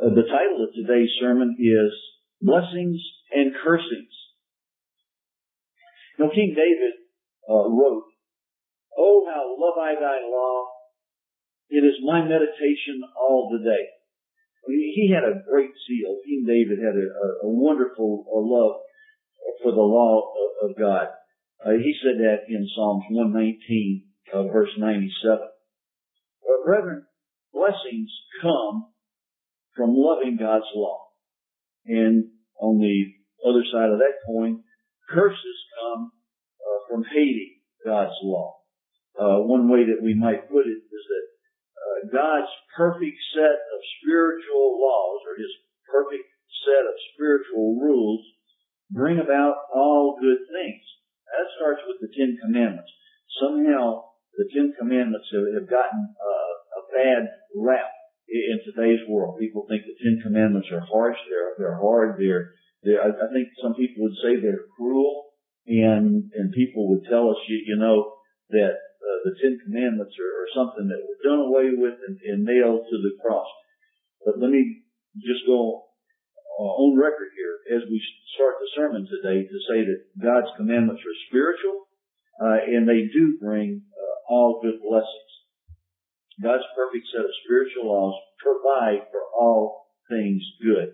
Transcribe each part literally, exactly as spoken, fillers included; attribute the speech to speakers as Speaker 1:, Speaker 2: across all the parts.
Speaker 1: Uh, the title of today's sermon is Blessings and Cursings. You know, King David uh, wrote, "Oh, how love I thy law. It is my meditation all the day." He had a great zeal. King David had a, a wonderful love for the law of, of God. Uh, he said that in Psalms one nineteen, uh, verse ninety-seven. Uh, brethren, blessings come from loving God's law. And on the other side of that coin, curses come uh, from hating God's law. Uh, one way that we might put it is that uh, God's perfect set of spiritual laws, or His perfect set of spiritual rules, bring about all good things. That starts with the Ten Commandments. Somehow, the Ten Commandments have, have gotten uh, a bad rap in today's world. People think the Ten Commandments are harsh, they're, they're hard, they're, they're, I think some people would say they're cruel, and, and people would tell us, you, you know, that uh, the Ten Commandments are, are something that was done away with and, and nailed to the cross. But let me just go on record here as we start the sermon today to say that God's commandments are spiritual, uh, and they do bring uh, all good blessings. God's perfect set of spiritual laws provide for all things good.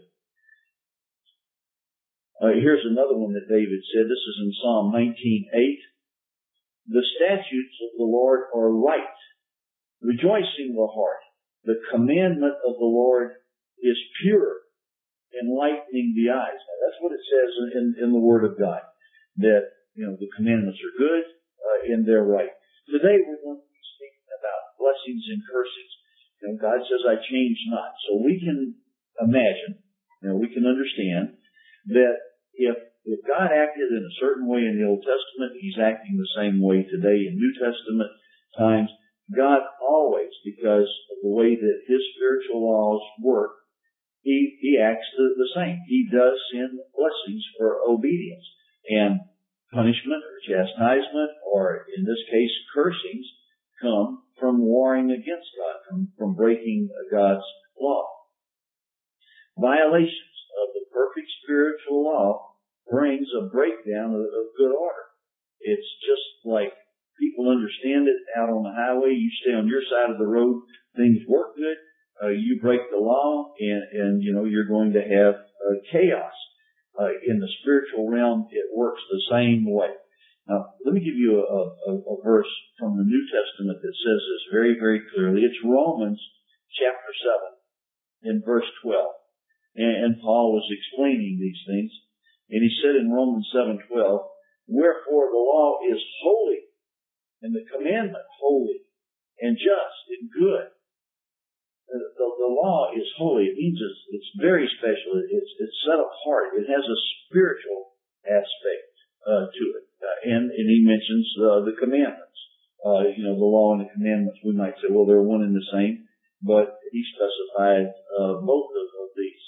Speaker 1: Uh, here's another one that David said. This is in Psalm nineteen eight. "The statutes of the Lord are right, rejoicing the heart. The commandment of the Lord is pure, enlightening the eyes." Now, that's what it says in, in the Word of God. That, you know, the commandments are good, uh, and they're right. Today we're going to about blessings and cursings. You know, God says, "I change not." So we can imagine, you know, we can understand that if if God acted in a certain way in the Old Testament, He's acting the same way today in New Testament times. God always, because of the way that His spiritual laws work, He He acts the, the same. He does send blessings for obedience, and punishment or chastisement, or in this case, cursings, come from warring against God, from, from breaking God's law. Violations of the perfect spiritual law brings a breakdown of, of good order. It's just like people understand it out on the highway. You stay on your side of the road, things work good. Uh, you break the law, and, and you know you're going to have uh, chaos. Uh, in the spiritual realm, it works the same way. Now, let me give you a, a, a verse from the New Testament that says this very, very clearly. It's Romans chapter seven in verse twelve. And, and Paul was explaining these things. And he said in Romans seven twelve, "Wherefore the law is holy, and the commandment holy, and just and good." The, the, the law is holy. It means it's, it's very special. It's, it's set apart. It has a spiritual aspect uh, to it. Uh, and, and he mentions uh, the commandments. Uh, you know, the law and the commandments, we might say, well, they're one and the same. But he specified uh, both of, of these.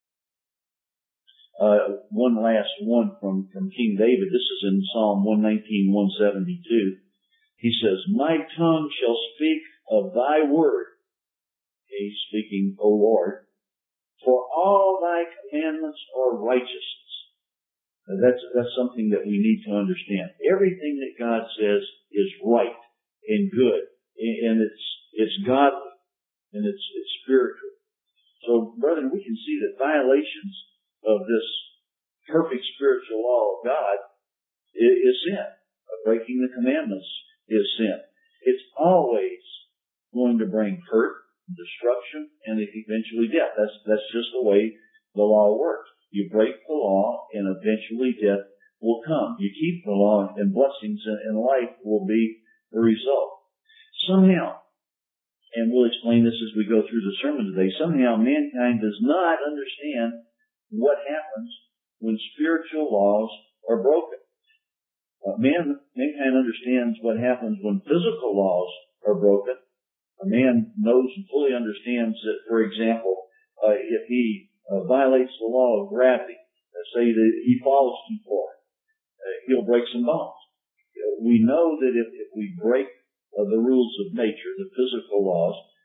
Speaker 1: Uh, one last one from, from King David. This is in Psalm one nineteen, one seventy-two. He says, "My tongue shall speak of thy word." He's speaking, "O Lord, for all thy commandments are righteousness." That's, that's something that we need to understand. Everything that God says is right and good, and it's, it's godly, and it's, it's spiritual. So, brethren, we can see that violations of this perfect spiritual law of God is sin. Breaking the commandments is sin. It's always going to bring hurt, destruction, and eventually death. That's, that's just the way the law works. You break the law, and eventually death will come. You keep the law, and blessings and life will be the result. Somehow, and we'll explain this as we go through the sermon today, somehow mankind does not understand what happens when spiritual laws are broken. Uh, man, mankind understands what happens when physical laws are broken. A man knows and fully understands that, for example, uh, if he Uh, violates the law of gravity, uh, say that he falls too far, uh, he'll break some bones. Uh, we know that if, if we break uh, the rules of nature, the physical laws,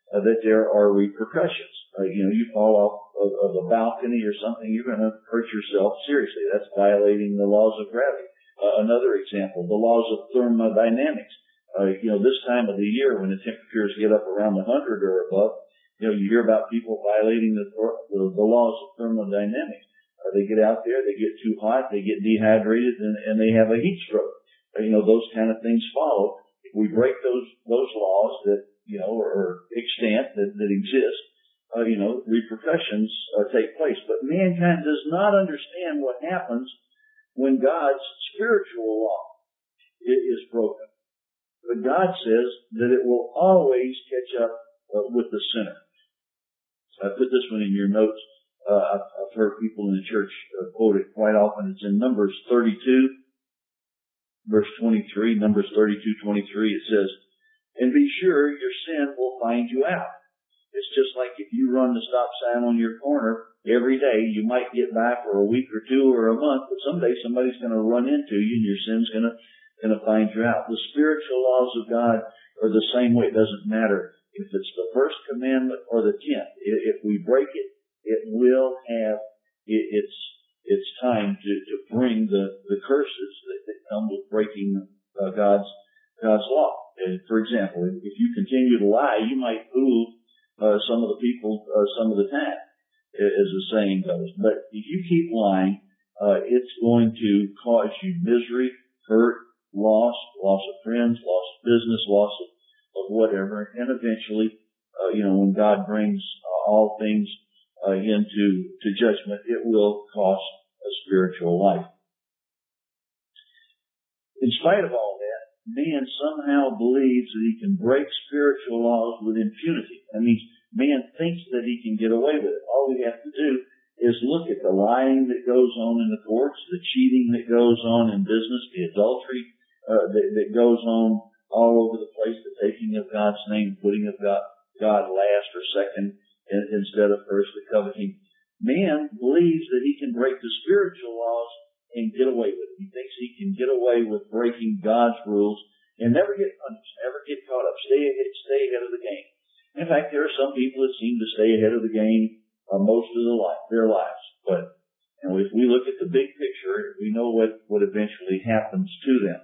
Speaker 1: uh, that there are repercussions. Uh, you know, you fall off of, of a balcony or something, you're going to hurt yourself seriously. That's violating the laws of gravity. Uh, another example, the laws of thermodynamics. Uh, you know, this time of the year when the temperatures get up around one hundred or above, you know, you hear about people violating the, the, the laws of thermodynamics. Uh, they get out there, they get too hot, they get dehydrated, and, and they have a heat stroke. Uh, you know, those kind of things follow. If we break those those laws that, you know, are extant, that, that exist, uh, you know, repercussions uh, take place. But mankind does not understand what happens when God's spiritual law is broken. But God says that it will always catch up uh, with the sinner. So I put this one in your notes. Uh, I've, I've heard people in the church uh, quote it quite often. It's in Numbers thirty-two, verse twenty-three. Numbers thirty-two, twenty-three. It says, "And be sure your sin will find you out." It's just like if you run the stop sign on your corner every day, you might get by for a week or two or a month, but someday somebody's going to run into you and your sin's going to going to find you out. The spiritual laws of God are the same way. It doesn't matter if it's the first commandment or the tenth. If we break it, it will have its its time to, to bring the, the curses that, that come with breaking uh, God's God's law. And for example, if you continue to lie, you might fool uh, some of the people uh, some of the time, as the saying goes. But if you keep lying, uh, it's going to cause you misery, hurt, loss, loss of friends, loss of business, loss of, of whatever, and eventually, uh, you know, when God brings uh, all things uh, into to judgment, it will cost a spiritual life. In spite of all that, man somehow believes that he can break spiritual laws with impunity. That means man thinks that he can get away with it. All we have to do is look at the lying that goes on in the courts, the cheating that goes on in business, the adultery Uh, that, that goes on all over the place, the taking of God's name, putting of God, God last or second in, instead of first, the coveting. Man believes that he can break the spiritual laws and get away with it. He thinks he can get away with breaking God's rules and never get punished, never get caught up, stay ahead, stay ahead of the game. In fact, there are some people that seem to stay ahead of the game uh, most of the life, their lives. But you know, if we look at the big picture, we know what, what eventually happens to them.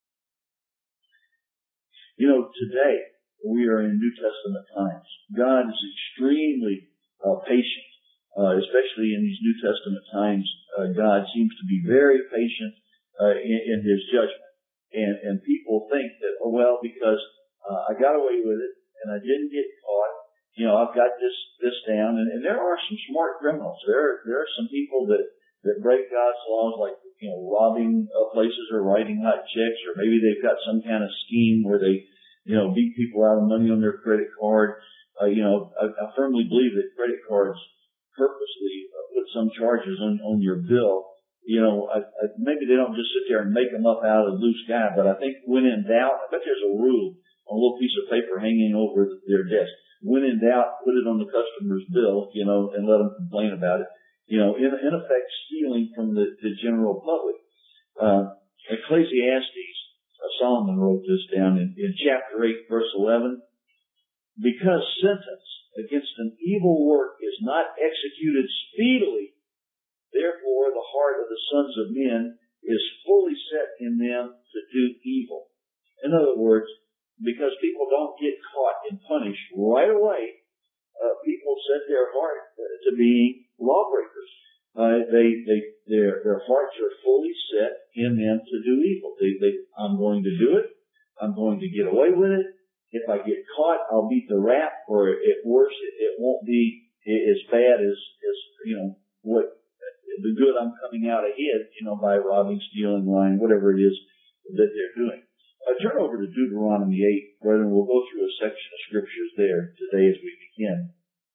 Speaker 1: You know, today we are in New Testament times. God is extremely uh, patient, uh, especially in these New Testament times. Uh, God seems to be very patient uh, in, in His judgment, and and people think that, oh well, because uh, I got away with it and I didn't get caught, you know, I've got this this down. And, and there are some smart criminals. There there are some people that that break God's laws, like, you know, robbing uh, places or writing hot checks, or maybe they've got some kind of scheme where they, you know, beat people out of money on their credit card. Uh, you know, I, I firmly believe that credit cards purposely uh, put some charges on, on your bill. You know, I, I, maybe they don't just sit there and make them up out of the loose guy, but I think when in doubt, I bet there's a rule on a little piece of paper hanging over their desk. When in doubt, put it on the customer's bill, you know, and let them complain about it. You know, in, in effect, stealing from the, the general public. Uh, Ecclesiastes, uh, Solomon wrote this down in, in chapter eight, verse eleven. Because sentence against an evil work is not executed speedily, therefore the heart of the sons of men is fully set in them to do evil. In other words, because people don't get caught and punished right away, uh, people set their heart to being lawbreakers. Uh, they, they, their, their hearts are fully set in them to do evil. They, they, I'm going to do it. I'm going to get away with it. If I get caught, I'll beat the rap, or at worst, it, it won't be as bad as, as, you know, what, the good I'm coming out ahead, you know, by robbing, stealing, lying, whatever it is that they're doing. Uh, turn over to Deuteronomy eight, brethren. We'll go through a section of scriptures there today as we begin.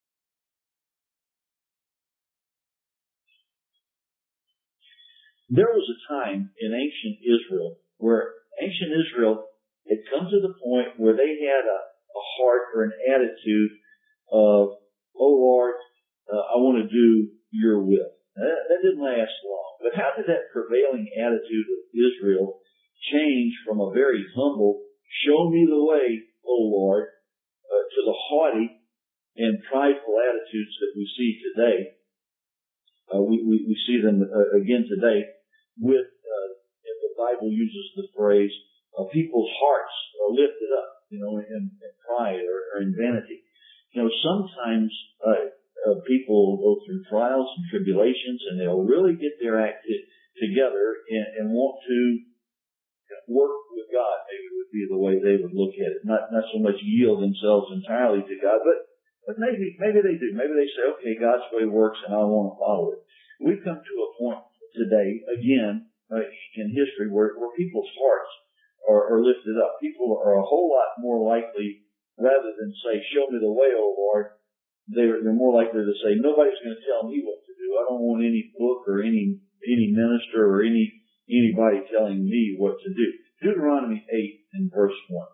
Speaker 1: There was a time in ancient Israel where ancient Israel had come to the point where they had a, a heart or an attitude of, oh Lord, uh, I want to do your will. Now, that, that didn't last long. But how did that prevailing attitude of Israel change from a very humble, show me the way, oh Lord, uh, to the haughty, prideful attitudes that we see today, uh, we, we, we see them uh, again today with, uh, if the Bible uses the phrase, uh, people's hearts are lifted up, you know, in, in pride or, or in vanity. You know, sometimes uh, uh, people go through trials and tribulations, and they'll really get their act together and, and want to work with God, maybe would be the way they would look at it. Not not so much yield themselves entirely to God, but but maybe maybe they do. Maybe they say, okay, God's way works, and I want to follow it. We've come to a point today, again, uh, in history, where where people's hearts are, are lifted up. People are a whole lot more likely, rather than say, show me the way, O Lord, they're, they're more likely to say, nobody's going to tell me what to do. I don't want any book or any any minister or any anybody telling me what to do. Deuteronomy eight and verse one.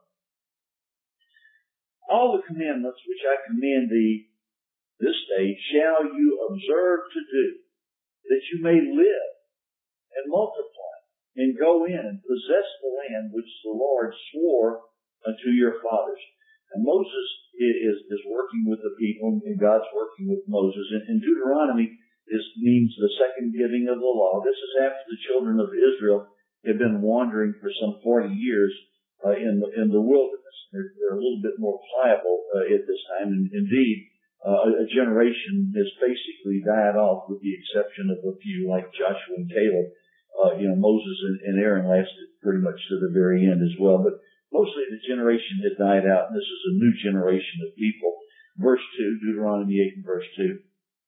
Speaker 1: All the commandments which I command thee this day shall you observe to do, that you may live and multiply and go in and possess the land which the Lord swore unto your fathers. And Moses is, is working with the people, and God's working with Moses. And in Deuteronomy, this means the second giving of the law. This is after the children of Israel had been wandering for some forty years uh, in the in the wilderness. They're, they're a little bit more pliable uh, at this time, and indeed, uh, a, a generation has basically died off, with the exception of a few like Joshua and Caleb. Uh, you know, Moses and, and Aaron lasted pretty much to the very end as well, but mostly the generation had died out, and this is a new generation of people. Verse two, Deuteronomy eight and verse two.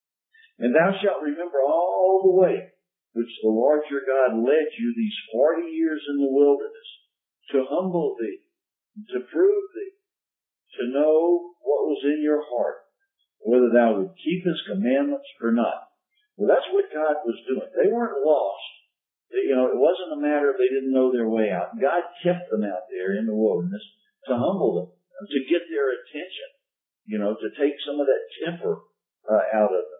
Speaker 1: And thou shalt remember all the way which the Lord your God led you these forty years in the wilderness, to humble thee, to prove thee, to know what was in your heart, whether thou would keep his commandments or not. Well, that's what God was doing. They weren't lost. They, you know, it wasn't a matter of they didn't know their way out. God kept them out there in the wilderness to humble them, to get their attention, you know, to take some of that temper uh, out of them.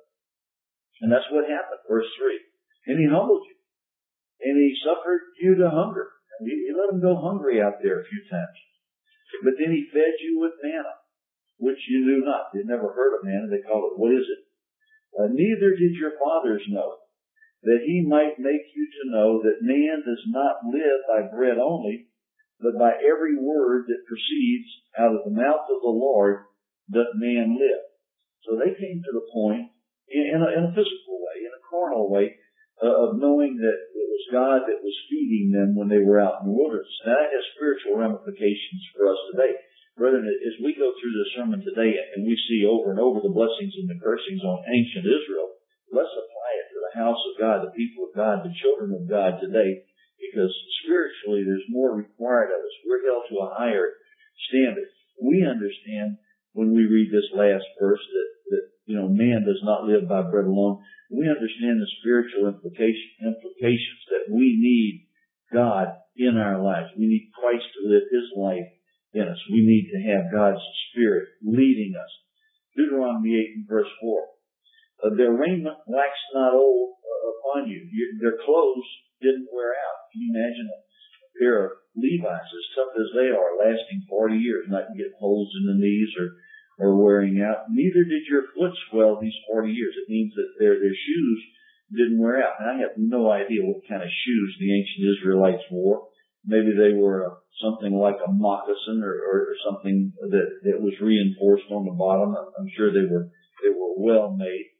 Speaker 1: And that's what happened, verse three. And he humbled you. And he suffered you to hunger. And he, he let them go hungry out there a few times. But then he fed you with manna, which you knew not. They'd never heard of manna. They called it, what is it? Uh, neither did your fathers know, that he might make you to know that man does not live by bread only, but by every word that proceeds out of the mouth of the Lord doth man live. So they came to the point, in a, in a physical way, in a carnal way, uh, of knowing that it was God that was feeding them when they were out in the wilderness. Now, that has spiritual ramifications for us today. Brethren, as we go through this sermon today and we see over and over the blessings and the cursings on ancient Israel, let's apply it to the house of God, the people of God, the children of God today, because spiritually there's more required of us. We're held to a higher standard. We understand when we read this last verse that, that you know, man does not live by bread alone. We understand the spiritual implication, implications that we need God in our lives. We need Christ to live his life in us. We need to have God's Spirit leading us. Deuteronomy eight and verse four. Uh, their raiment waxed not old uh, upon you. Your, their clothes didn't wear out. Can you imagine a pair of Levi's, as tough as they are, lasting forty years, not getting holes in the knees or or wearing out? Neither did your foot swell these forty years. It means that their their shoes didn't wear out. And I have no idea what kind of shoes the ancient Israelites wore. Maybe they were something like a moccasin or, or, or something that, that was reinforced on the bottom. I'm sure they were they were well made.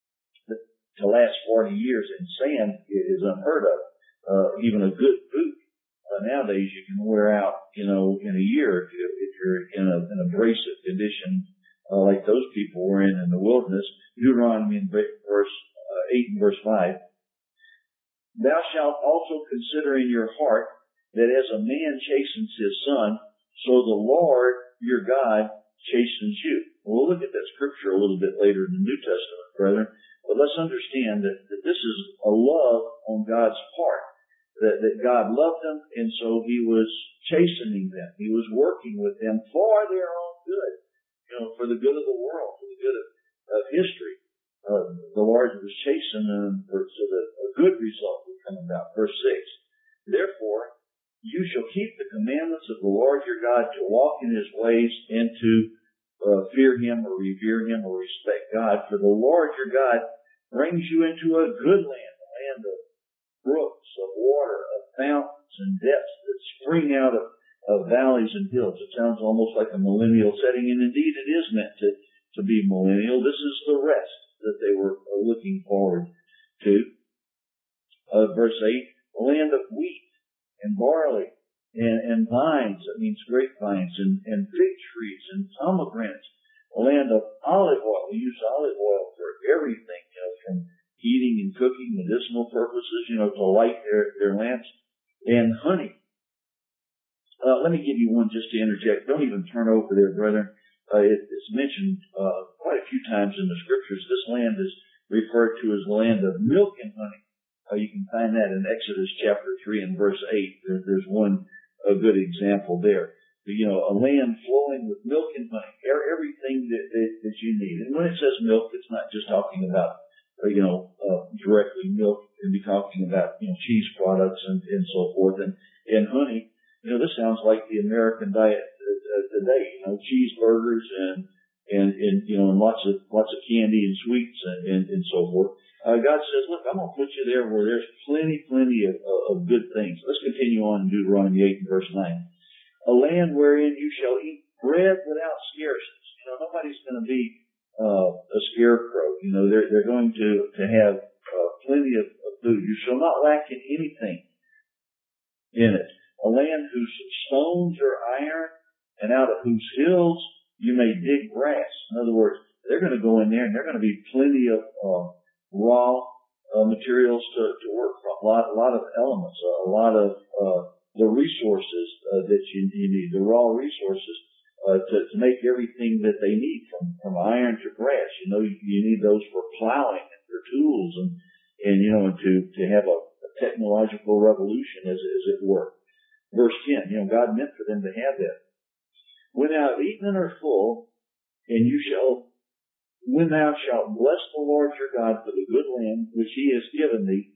Speaker 1: But to last forty years in sand is unheard of. Uh, even a good boot uh, nowadays you can wear out, you know, in a year if, you, if you're in a, an abrasive condition uh, like those people were in in the wilderness. Deuteronomy in verse uh, eight and verse five. Thou shalt also consider in your heart that as a man chastens his son, so the Lord your God chastens you. We'll look at that scripture a little bit later in the New Testament, brethren. But let's understand that, that this is a love on God's part. That, that God loved them, and so he was chastening them. He was working with them for their own good. You know, for the good of the world, for the good of, of history. Uh, the Lord was chastening them for, so that a good result would come about. Verse six. Therefore, you shall keep the commandments of the Lord your God to walk in his ways and to uh, fear Him or revere Him or respect God. For the Lord your God brings you into a good land, a land of brooks, of water, of fountains and depths that spring out of, of valleys and hills. It sounds almost like a millennial setting, and indeed it is meant to, to be millennial. This is the rest that they were looking forward to. Uh, verse eight, a land of wheat and barley and, and vines, that means grapevines, and, and fig trees and pomegranates, a land of olive oil. We use olive oil for everything, you know, from heating and cooking, medicinal purposes, you know, to light their, their lamps, and honey. Uh, let me give you one just to interject. Don't even turn over there, brethren. Uh, it, it's mentioned uh, quite a few times in the scriptures. This land is referred to as the land of milk and honey. Uh, you can find that in Exodus chapter three and verse eight. There, there's one a good example there. You know, a land flowing with milk and honey, everything that, that, that you need. And when it says milk, it's not just talking about, uh, you know, uh, directly milk. It can be talking about, you know, cheese products and, and so forth. And, and honey, you know, this sounds like the American diet uh, today, you know, cheeseburgers and, and, and, you know, and lots of, lots of candy and sweets and, and, and so forth. Uh, God says, look, I'm going to put you there where there's plenty, plenty of, of good things. Let's continue on in Deuteronomy eight and verse nine. A land wherein you shall eat bread without scarceness. You know, nobody's going to be uh, a scarecrow. You know, they're they're going to to have uh, plenty of, of food. You shall not lack in anything in it. A land whose stones are iron, and out of whose hills you may dig grass. In other words, they're going to go in there, and there are going to be plenty of uh, raw uh, materials to to work from. A lot a lot of elements, a lot of uh, the resources uh, that you, you need, the raw resources uh, to, to make everything that they need, from, from iron to grass. You know, you, you need those for plowing and for tools, and, and you know, and to, to have a, a technological revolution, as, as it were. Verse ten, you know, God meant for them to have that. When thou have eaten and are full, and you shall, when thou shalt bless the Lord your God for the good land which He has given thee,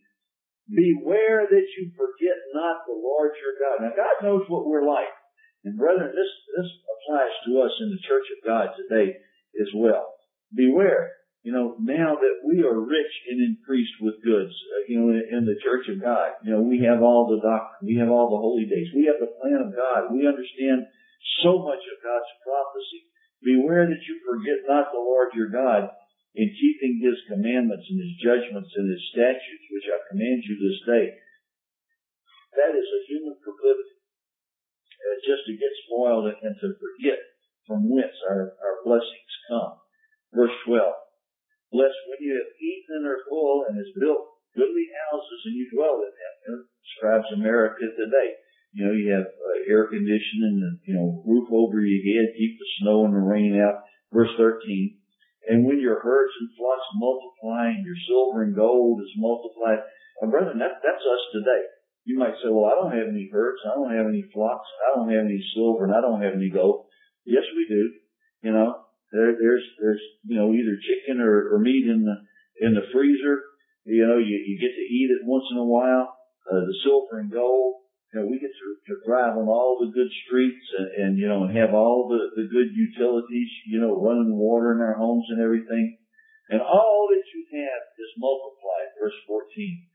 Speaker 1: beware that you forget not the Lord your God. Now, God knows what we're like. And brethren, this, this applies to us in the Church of God today as well. Beware, you know, now that we are rich and increased with goods, uh, you know, in, in the Church of God. You know, we have all the doctrine. We have all the holy days. We have the plan of God. We understand so much of God's prophecy. Beware that you forget not the Lord your God, in keeping His commandments and His judgments and His statutes, which I command you this day. That is a human proclivity, uh, just to get spoiled and, and to forget from whence our, our blessings come. Verse twelve, bless when you have eaten and are full, and has built goodly houses, and you dwell in them. You know, describes America today. You know, you have uh, air conditioning and, you know, roof over your head, keep the snow and the rain out. Verse thirteen, and when your herds and flocks multiply, and your silver and gold is multiplied. My brethren, that, that's us today. You might say, well, I don't have any herds, I don't have any flocks, I don't have any silver, and I don't have any gold. Yes, we do. You know, there, there's, there's, you know, either chicken or, or meat in the, in the freezer. You know, you, you get to eat it once in a while. Uh, the silver and gold. You know, we get to, to drive on all the good streets and, and, you know, and have all the, the good utilities, you know, running water in our homes and everything. And all that you have is multiplied. Verse fourteen.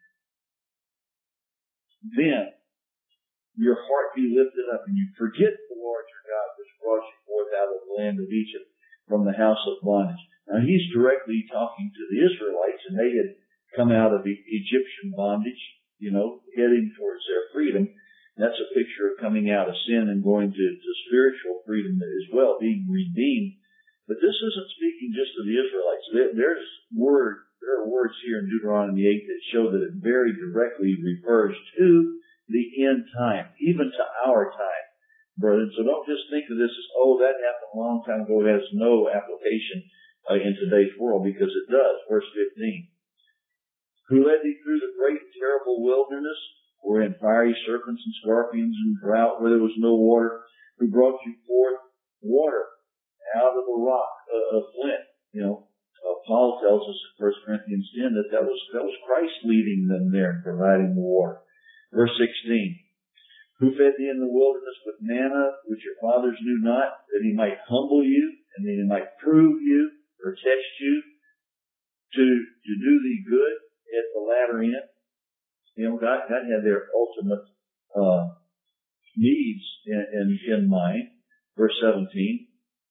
Speaker 1: Then your heart be lifted up, and you forget the Lord your God, which brought you forth out of the land of Egypt from the house of bondage. Now, He's directly talking to the Israelites, and they had come out of the Egyptian bondage, you know, heading towards their freedom. That's a picture of coming out of sin and going to, to spiritual freedom as well, being redeemed. But this isn't speaking just to the Israelites. There, there's word, there are words here in Deuteronomy eight that show that it very directly refers to the end time, even to our time, brethren. So don't just think of this as, oh, that happened a long time ago. It has no application uh, in today's world, because it does. Verse fifteen. Who led thee through the great and terrible wilderness, wherein fiery serpents and scorpions and drought where there was no water, who brought you forth water out of a rock uh, of flint. You know, uh, Paul tells us in First Corinthians ten that that was, that was Christ leading them there and providing the water. Verse sixteen, who fed thee in the wilderness with manna, which your fathers knew not, that He might humble you, and then He might prove you or test you to, to do thee good at the latter end. You know, God, God had their ultimate, uh, needs in, in, in mind. Verse seventeen.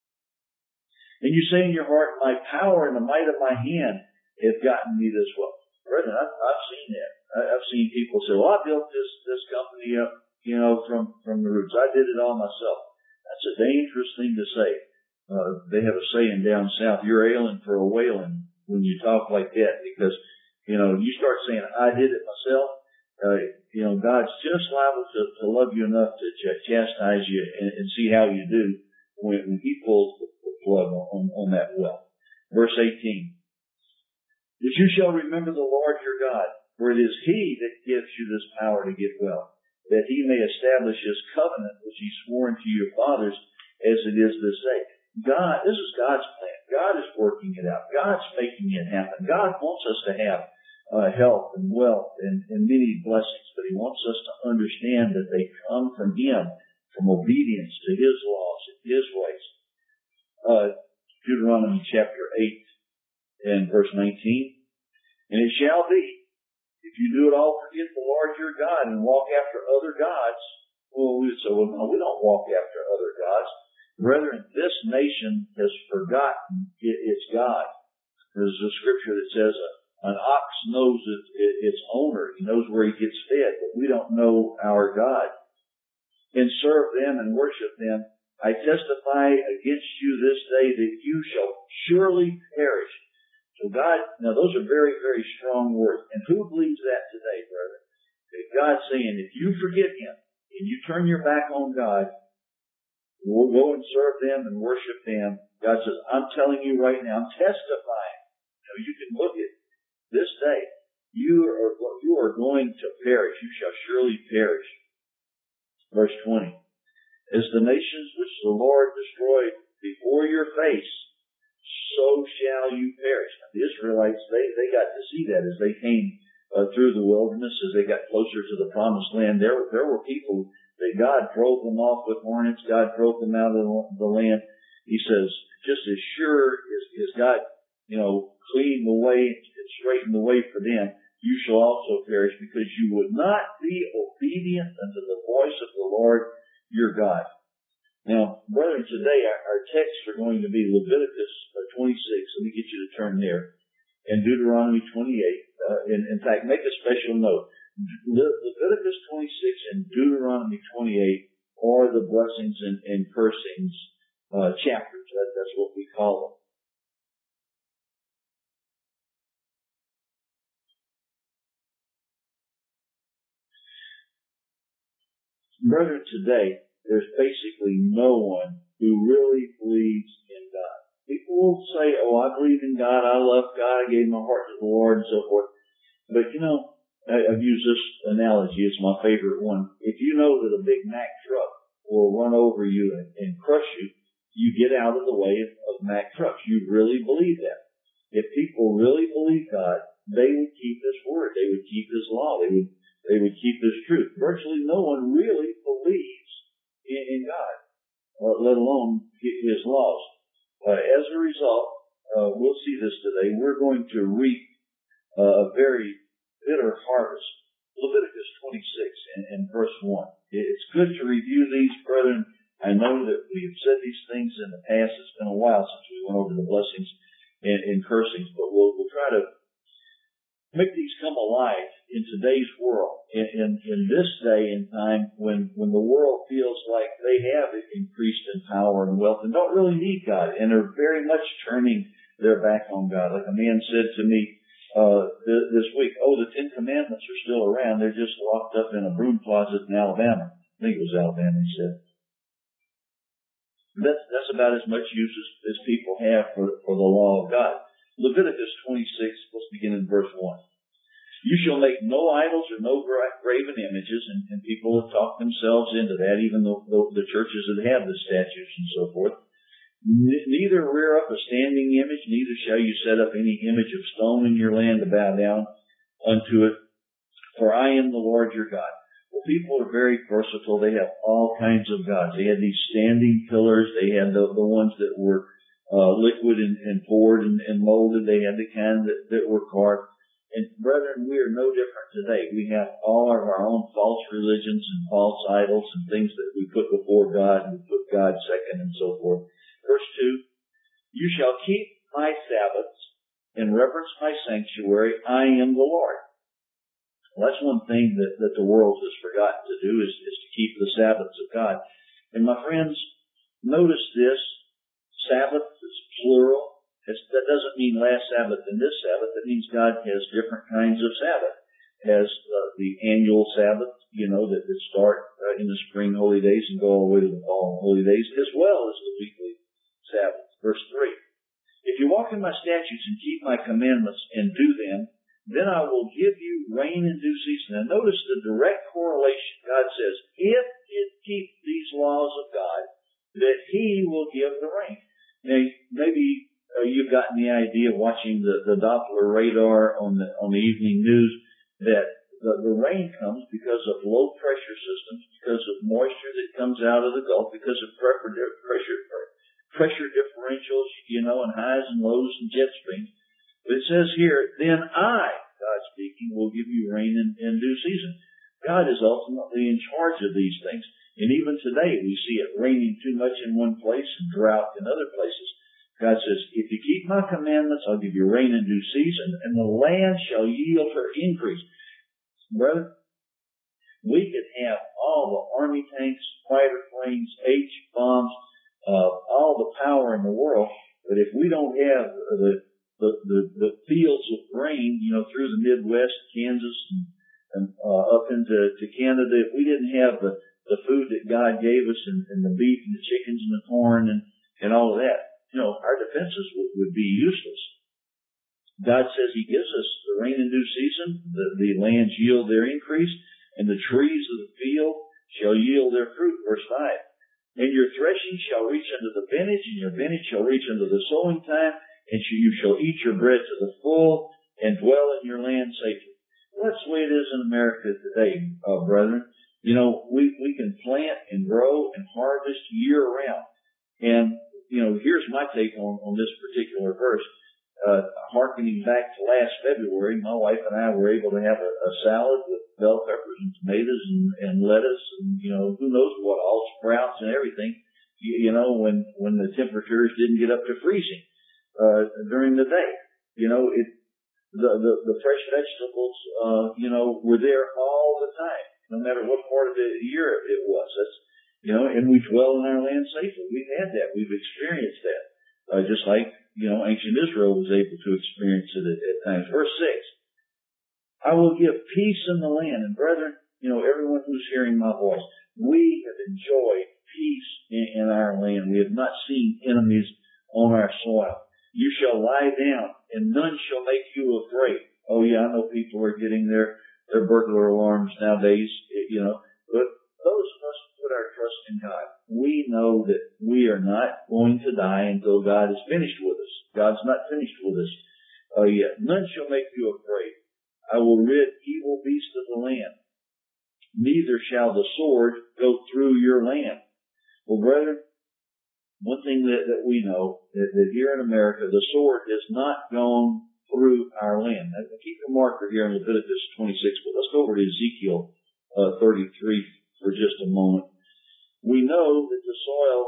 Speaker 1: And you say in your heart, my power and the might of my hand have gotten me this wealth. Brethren, I've, I've seen that. I've seen people say, well, I built this, this company up, you know, from, from the roots. I did it all myself. That's a dangerous thing to say. Uh, they have a saying down south, you're ailing for a wailing when you talk like that, because, you know, you start saying, I did it myself, uh, you know, God's just liable to, to love you enough to ch- chastise you and, and see how you do when, when He pulls the plug on, on that wealth. Verse eighteen. That you shall remember the Lord your God, for it is He that gives you this power to get wealth, that He may establish His covenant which He swore unto your fathers as it is this day. God, this is God's plan. God is working it out. God's making it happen. God wants us to have uh, health and wealth and, and many blessings, but He wants us to understand that they come from Him, from obedience to His laws and His ways. Uh, Deuteronomy chapter eight and verse nineteen. And it shall be, if you do it all forget the Lord your God and walk after other gods. Well, we would say, well, no, we don't walk after other gods. Brethren, this nation has forgotten its God. There's a scripture that says an ox knows its owner. He knows where he gets fed, but we don't know our God. And serve them and worship them. I testify against you this day that you shall surely perish. So God, now those are very, very strong words. And who believes that today, brother? That God's saying, if you forget Him and you turn your back on God, we'll go and serve them and worship them. God says, I'm telling you right now, I'm testifying. You know, you can look at this day. You are, you are going to perish. You shall surely perish. Verse twenty. As the nations which the Lord destroyed before your face, so shall you perish. Now, the Israelites, they, they got to see that as they came uh, through the wilderness, as they got closer to the promised land. There, there were people that God drove them off with hornets. God drove them out of the, the land. He says, just as sure as, as God, you know, cleaned the way and straightened the way for them, you shall also perish, because you would not be obedient unto the voice of the Lord your God. Now, brethren, today our, our texts are going to be Leviticus twenty-six. Let me get you to turn there. And Deuteronomy twenty-eight. Uh, in, in fact, make a special note. Le- Leviticus twenty-six and Deuteronomy twenty-eight are the blessings and, and cursings uh, chapters. That, that's what we call them. Brethren, today, there's basically no one who really believes in God. People will say, oh, I believe in God, I love God, I gave my heart to the Lord, and so forth. But, you know, I, I've used this analogy, it's my favorite one. If you know that a Big Mac truck will run over you and, and crush you, you get out of the way of, of Mack trucks. You really believe that. If people really believe God, they would keep His word, they would keep His law, they would They would keep His truth. Virtually no one really believes in, in God, uh, let alone His laws. Uh, as a result, uh, we'll see this today. We're going to reap uh, a very bitter harvest. Leviticus twenty-six and, and verse one. It's good to review these, brethren. I know that we've said these things in the past. It's been a while since we went over the blessings and, and cursings, but we'll, we'll try to make these come alive in today's world, in, in, in this day and time when, when the world feels like they have increased in power and wealth and don't really need God, and are very much turning their back on God. Like a man said to me uh th- this week, oh, the Ten Commandments are still around. They're just locked up in a broom closet in Alabama. I think it was Alabama, he said. That's, that's about as much use as, as people have for, for the law of God. Leviticus twenty-six, let's begin in verse one. You shall make no idols or no gra- graven images, and, and people have talked themselves into that, even though the, the churches that have the statues and so forth. N- neither rear up a standing image, neither shall you set up any image of stone in your land to bow down unto it, for I am the Lord your God. Well, people are very versatile. They have all kinds of gods. They had these standing pillars. They had the, the ones that were uh, liquid and, and poured and, and molded. They had the kind that, that were carved. And brethren, we are no different today. We have all of our own false religions and false idols and things that we put before God, and we put God second and so forth. Verse two, you shall keep my Sabbaths and reverence my sanctuary. I am the Lord. Well, that's one thing that, that the world has forgotten to do is, is to keep the Sabbaths of God. And my friends, notice this. Sabbath is plural. It's, that doesn't mean last Sabbath and this Sabbath. It means God has different kinds of Sabbath. Has uh, the annual Sabbath, you know, that, that start uh, in the spring holy days and go all the way to the fall holy days, as well as the weekly Sabbath. Verse three. If you walk in my statutes and keep my commandments and do them, then I will give you rain in due season. And notice the direct correlation. God says, if you keep these laws of God, that He will give the rain. Now, maybe Uh, you've gotten the idea of watching the, the Doppler radar on the on the evening news that the, the rain comes because of low pressure systems, because of moisture that comes out of the Gulf, because of pressure pressure pressure differentials, you know, and highs and lows and jet streams. But it says here, then I, God speaking, will give you rain in, in due season. God is ultimately in charge of these things, and even today we see it raining too much in one place and drought in other places. God says, if you keep my commandments, I'll give you rain in due season, and the land shall yield her increase. Brother, we could have all the army tanks, fighter planes, H bombs, uh, all the power in the world, but if we don't have the the, the, the fields of grain, you know, through the Midwest, Kansas, and, and uh, up into to Canada, if we didn't have the, the food that God gave us, and, and the beef and the chickens and the corn and, and all of that, you know, our defenses would, would be useless. God says He gives us the rain in due season, the, the lands yield their increase, and the trees of the field shall yield their fruit. Verse five. And your threshing shall reach unto the vintage, and your vintage shall reach unto the sowing time, and you shall eat your bread to the full, and dwell in your land safely. Well, that's the way it is in America today, uh, brethren. You know, we, we can plant and grow and harvest year round. And you know, here's my take on, on this particular verse. Uh, hearkening back to last February, my wife and I were able to have a, a salad with bell peppers and tomatoes and, and lettuce and, you know, who knows what, all sprouts and everything, you, you know, when, when the temperatures didn't get up to freezing, uh, during the day. You know, it, the, the, the fresh vegetables, uh, you know, were there all the time, no matter what part of the year it was. That's, You know, and we dwell in our land safely. We've had that. We've experienced that. Uh, just like, you know, ancient Israel was able to experience it at, at times. Verse six. I will give peace in the land. And brethren, you know, everyone who's hearing my voice, we have enjoyed peace in, in our land. We have not seen enemies on our soil. You shall lie down and none shall make you afraid. Oh yeah, I know people are getting their, their burglar alarms nowadays, you know, but those of us who put our trust in God, we know that we are not going to die until God is finished with us. God's not finished with us uh, yet. None shall make you afraid. I will rid evil beasts of the land. Neither shall the sword go through your land. Well, brethren, one thing that, that we know, that, that here in America, the sword has not gone through our land. Now, keep your marker here in Leviticus twenty-six, but let's go over to Ezekiel uh, thirty-three for just a moment. We know that the soil,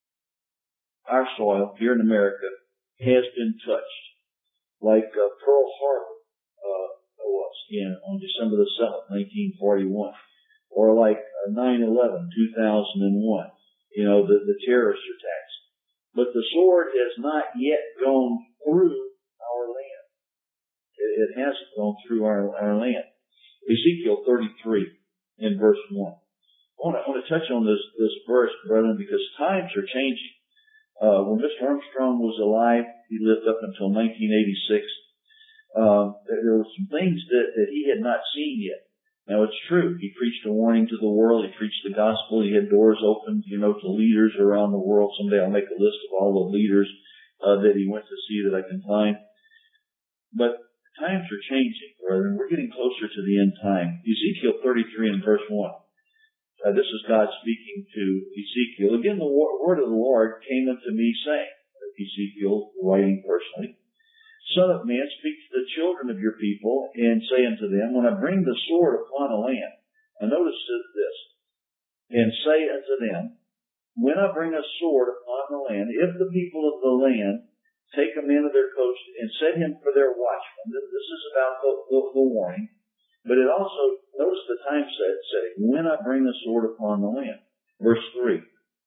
Speaker 1: our soil here in America, has been touched, like uh, Pearl Harbor uh, was in on December the seventh, nineteen forty-one, or like uh, nine eleven, two thousand one. You know, the, the terrorist attacks. But the sword has not yet gone through our land. It, it hasn't gone through our, our land. Ezekiel thirty-three in verse one. I want to, I want to touch on this, this verse, brethren, because times are changing. Uh, when Mister Armstrong was alive, he lived up until nineteen eighty-six. Uh, there were some things that, that he had not seen yet. Now, it's true. He preached a warning to the world. He preached the gospel. He had doors opened, you know, to leaders around the world. Someday I'll make a list of all the leaders uh, that he went to see that I can find. But times are changing, brethren. We're getting closer to the end time. Ezekiel thirty-three and verse one. Uh, this is God speaking to Ezekiel. Again, the word of the Lord came unto me, saying, Ezekiel writing personally, Son of man, speak to the children of your people, and say unto them, when I bring the sword upon a land, and notice this, and say unto them, when I bring a sword upon the land, if the people of the land take a man of their coast and set him for their watchman, this is about the, the, the warning, but it also, notice the time setting, when I bring the sword upon the land. Verse three.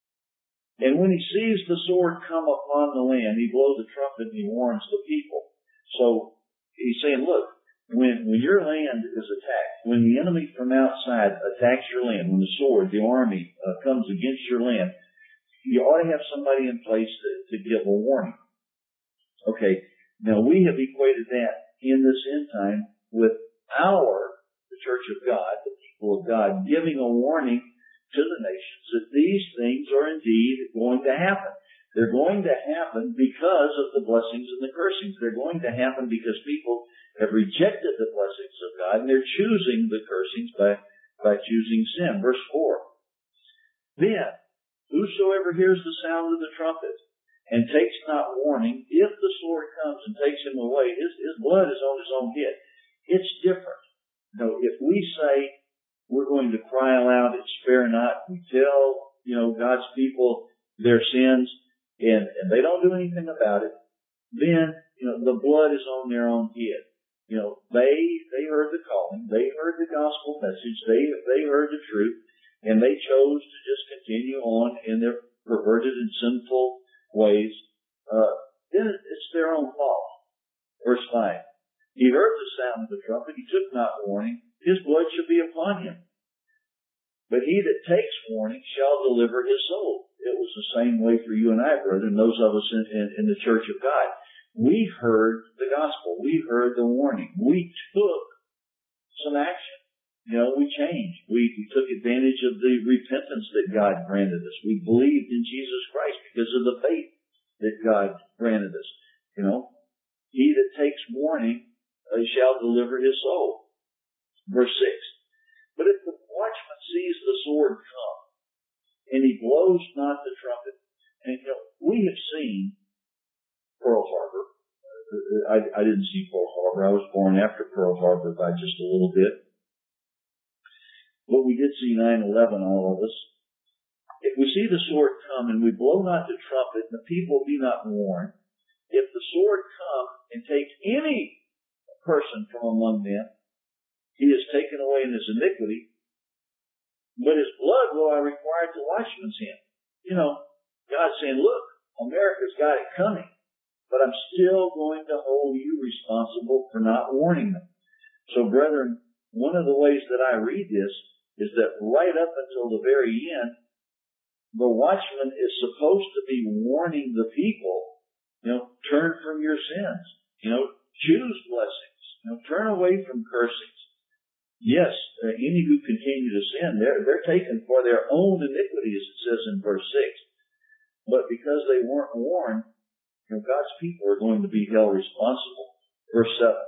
Speaker 1: And when he sees the sword come upon the land, he blows a trumpet and he warns the people. So he's saying, look, when, when your land is attacked, when the enemy from outside attacks your land, when the sword, the army, uh, comes against your land, you ought to have somebody in place to, to give a warning. Okay, now we have equated that in this end time with our, the Church of God, the people of God, giving a warning to the nations that these things are indeed going to happen. They're going to happen because of the blessings and the cursings. They're going to happen because people have rejected the blessings of God and they're choosing the cursings by, by choosing sin. Verse four. Then, whosoever hears the sound of the trumpet and takes not warning, if the sword comes and takes him away, his, his blood is on his own head. It's different. You know, if we say, we're going to cry aloud and spare not. We tell, you know, God's people their sins, and, and they don't do anything about it. Then, you know, the blood is on their own head. You know, they they heard the calling, they heard the gospel message, they they heard the truth, and they chose to just continue on in their perverted and sinful ways. Uh, then it's their own fault. Verse five. He heard the sound of the trumpet, he took not warning. His blood shall be upon him. But he that takes warning shall deliver his soul. It was the same way for you and I, brethren, those of us in, in, in the Church of God. We heard the gospel. We heard the warning. We took some action. You know, we changed. We, we took advantage of the repentance that God granted us. We believed in Jesus Christ because of the faith that God granted us. You know, he that takes warning uh, shall deliver his soul. Verse six. But if the watchman sees the sword come, and he blows not the trumpet, and you know, we have seen Pearl Harbor. I, I didn't see Pearl Harbor. I was born after Pearl Harbor by just a little bit. But we did see nine eleven, all of us. If we see the sword come, and we blow not the trumpet, and the people be not warned, if the sword come and take any person from among them, he is taken away in his iniquity, but his blood will I require to watchman's hand. You know, God's saying, look, America's got it coming, but I'm still going to hold you responsible for not warning them. So, brethren, one of the ways that I read this is that right up until the very end, the watchman is supposed to be warning the people, you know, turn from your sins, you know, choose blessings, you know, turn away from cursings. Yes, uh, any who continue to sin, they're, they're taken for their own iniquity, as it says in verse six. But because they weren't warned, you know, God's people are going to be held responsible. Verse seven.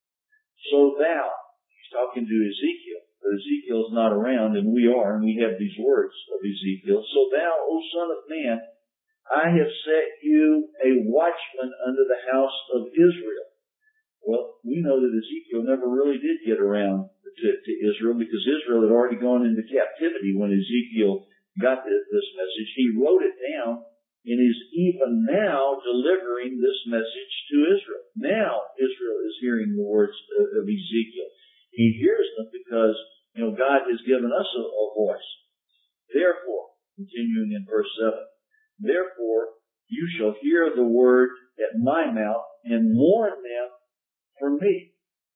Speaker 1: So thou, he's talking to Ezekiel, but Ezekiel is not around, and we are, and we have these words of Ezekiel. So thou, O son of man, I have set you a watchman unto the house of Israel. Well, we know that Ezekiel never really did get around to, to Israel because Israel had already gone into captivity when Ezekiel got this, this message. He wrote it down and is even now delivering this message to Israel. Now Israel is hearing the words of, of Ezekiel. He hears them because, you know, God has given us a, a voice. Therefore, continuing in verse seven, therefore you shall hear the word at my mouth and warn them from me.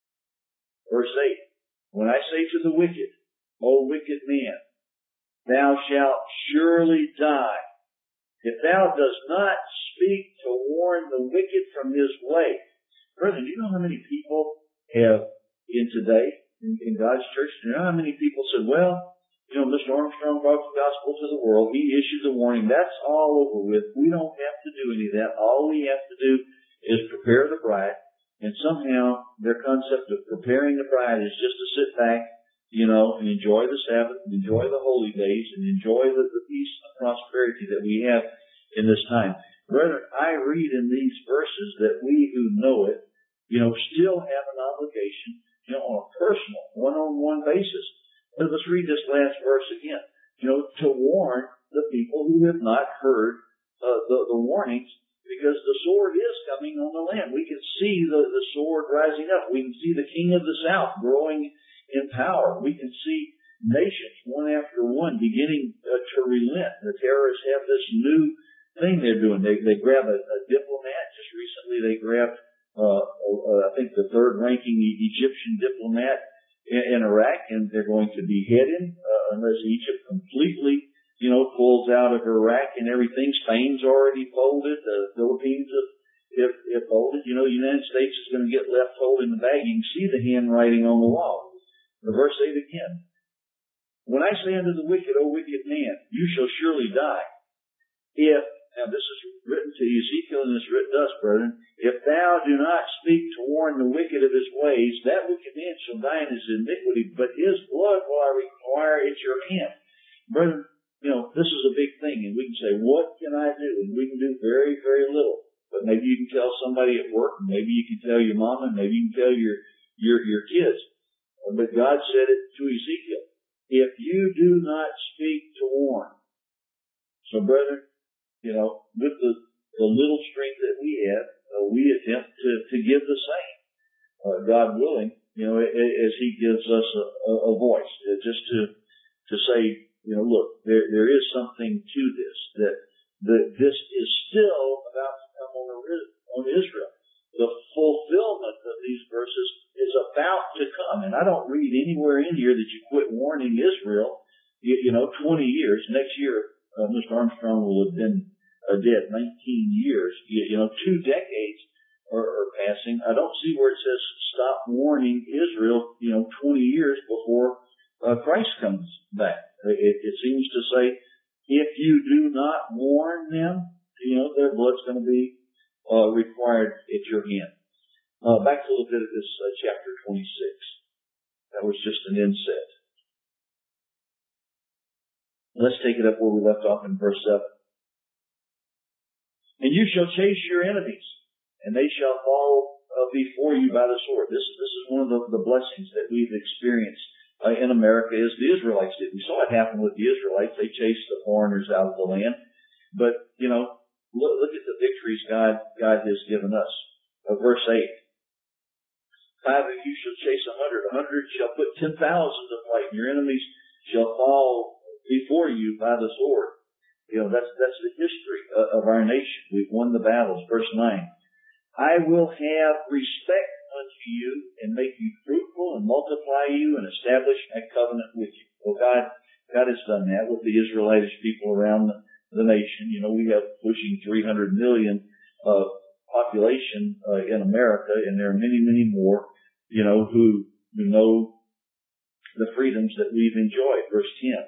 Speaker 1: Verse eight, when I say to the wicked, O wicked man, thou shalt surely die, if thou dost not speak to warn the wicked from his way. Brethren, do you know how many people have, in today, in, in God's church, do you know how many people said, well, you know, Mister Armstrong brought the gospel to the world, he issued the warning, that's all over with, we don't have to do any of that, all we have to do is prepare the bride. And somehow their concept of preparing the bride is just to sit back, you know, and enjoy the Sabbath, and enjoy the holy days, and enjoy the, the peace and prosperity that we have in this time. Brethren, I read in these verses that we who know it, you know, still have an obligation, you know, on a personal, one-on-one basis. But let's read this last verse again. You know, to warn the people who have not heard uh, the, the warnings, because the sword is coming on the land. We can see the, the sword rising up. We can see the king of the south growing in power. We can see nations, one after one, beginning uh, to relent. The terrorists have this new thing they're doing. They, they grab a, a diplomat. Just recently they grabbed, uh, uh, I think, the third-ranking Egyptian diplomat in, in Iraq, and they're going to behead him uh, unless Egypt completely, you know, pulls out of Iraq and everything. Spain's already folded. The Philippines have, have, have folded. You know, the United States is going to get left holding the bag. You can see the handwriting on the wall. The verse eight again. When I say unto the wicked, O wicked man, you shall surely die. If, now this is written to Ezekiel and is written to us, brethren, if thou do not speak to warn the wicked of his ways, that wicked man shall die in his iniquity, but his blood will I require at your hand. Brethren, you know, this is a big thing, and we can say, what can I do? And we can do very, very little. But maybe you can tell somebody at work, maybe you can tell your mom, and maybe you can tell your, your, your kids. But God said it to Ezekiel. If you do not speak to warn. So, brethren, you know, with the, the little strength that we have, uh, we attempt to, to give the same. Uh, God willing, you know, as He gives us a, a, a voice. Uh, just to, to say, you know, look, there, there is something to this, that, that this is still about to come on, on Israel. The fulfillment of these verses is about to come. And I don't read anywhere in here that you quit warning Israel, you, you know, twenty years. Next year, uh, Mister Armstrong will have been uh, dead nineteen years. You, you know, two decades are, are passing. I don't see where it says stop warning Israel, you know, twenty years before uh, Christ comes back. It, it seems to say, if you do not warn them, you know, their blood's going to be Uh, required at your hand. Uh, back to Leviticus uh, chapter twenty-six. That was just an inset. Let's take it up where we left off in verse seven. And you shall chase your enemies, and they shall fall uh, before you by the sword. This, this is one of the, the blessings that we've experienced uh, in America, as the Israelites did. We saw it happen with the Israelites. They chased the foreigners out of the land. But, you know, Look, look at the victories God, God has given us. Uh, verse eight. Five of you shall chase a hundred. A hundred shall put ten thousand to flight. And your enemies shall fall before you by the sword. You know, that's, that's the history of, of our nation. We've won the battles. Verse nine. I will have respect unto you and make you fruitful and multiply you and establish my covenant with you. Well, God, God has done that with the Israelitish people around the the nation. You know, we have pushing three hundred million uh, population uh, in America, and there are many, many more, you know, who, who know the freedoms that we've enjoyed. Verse ten.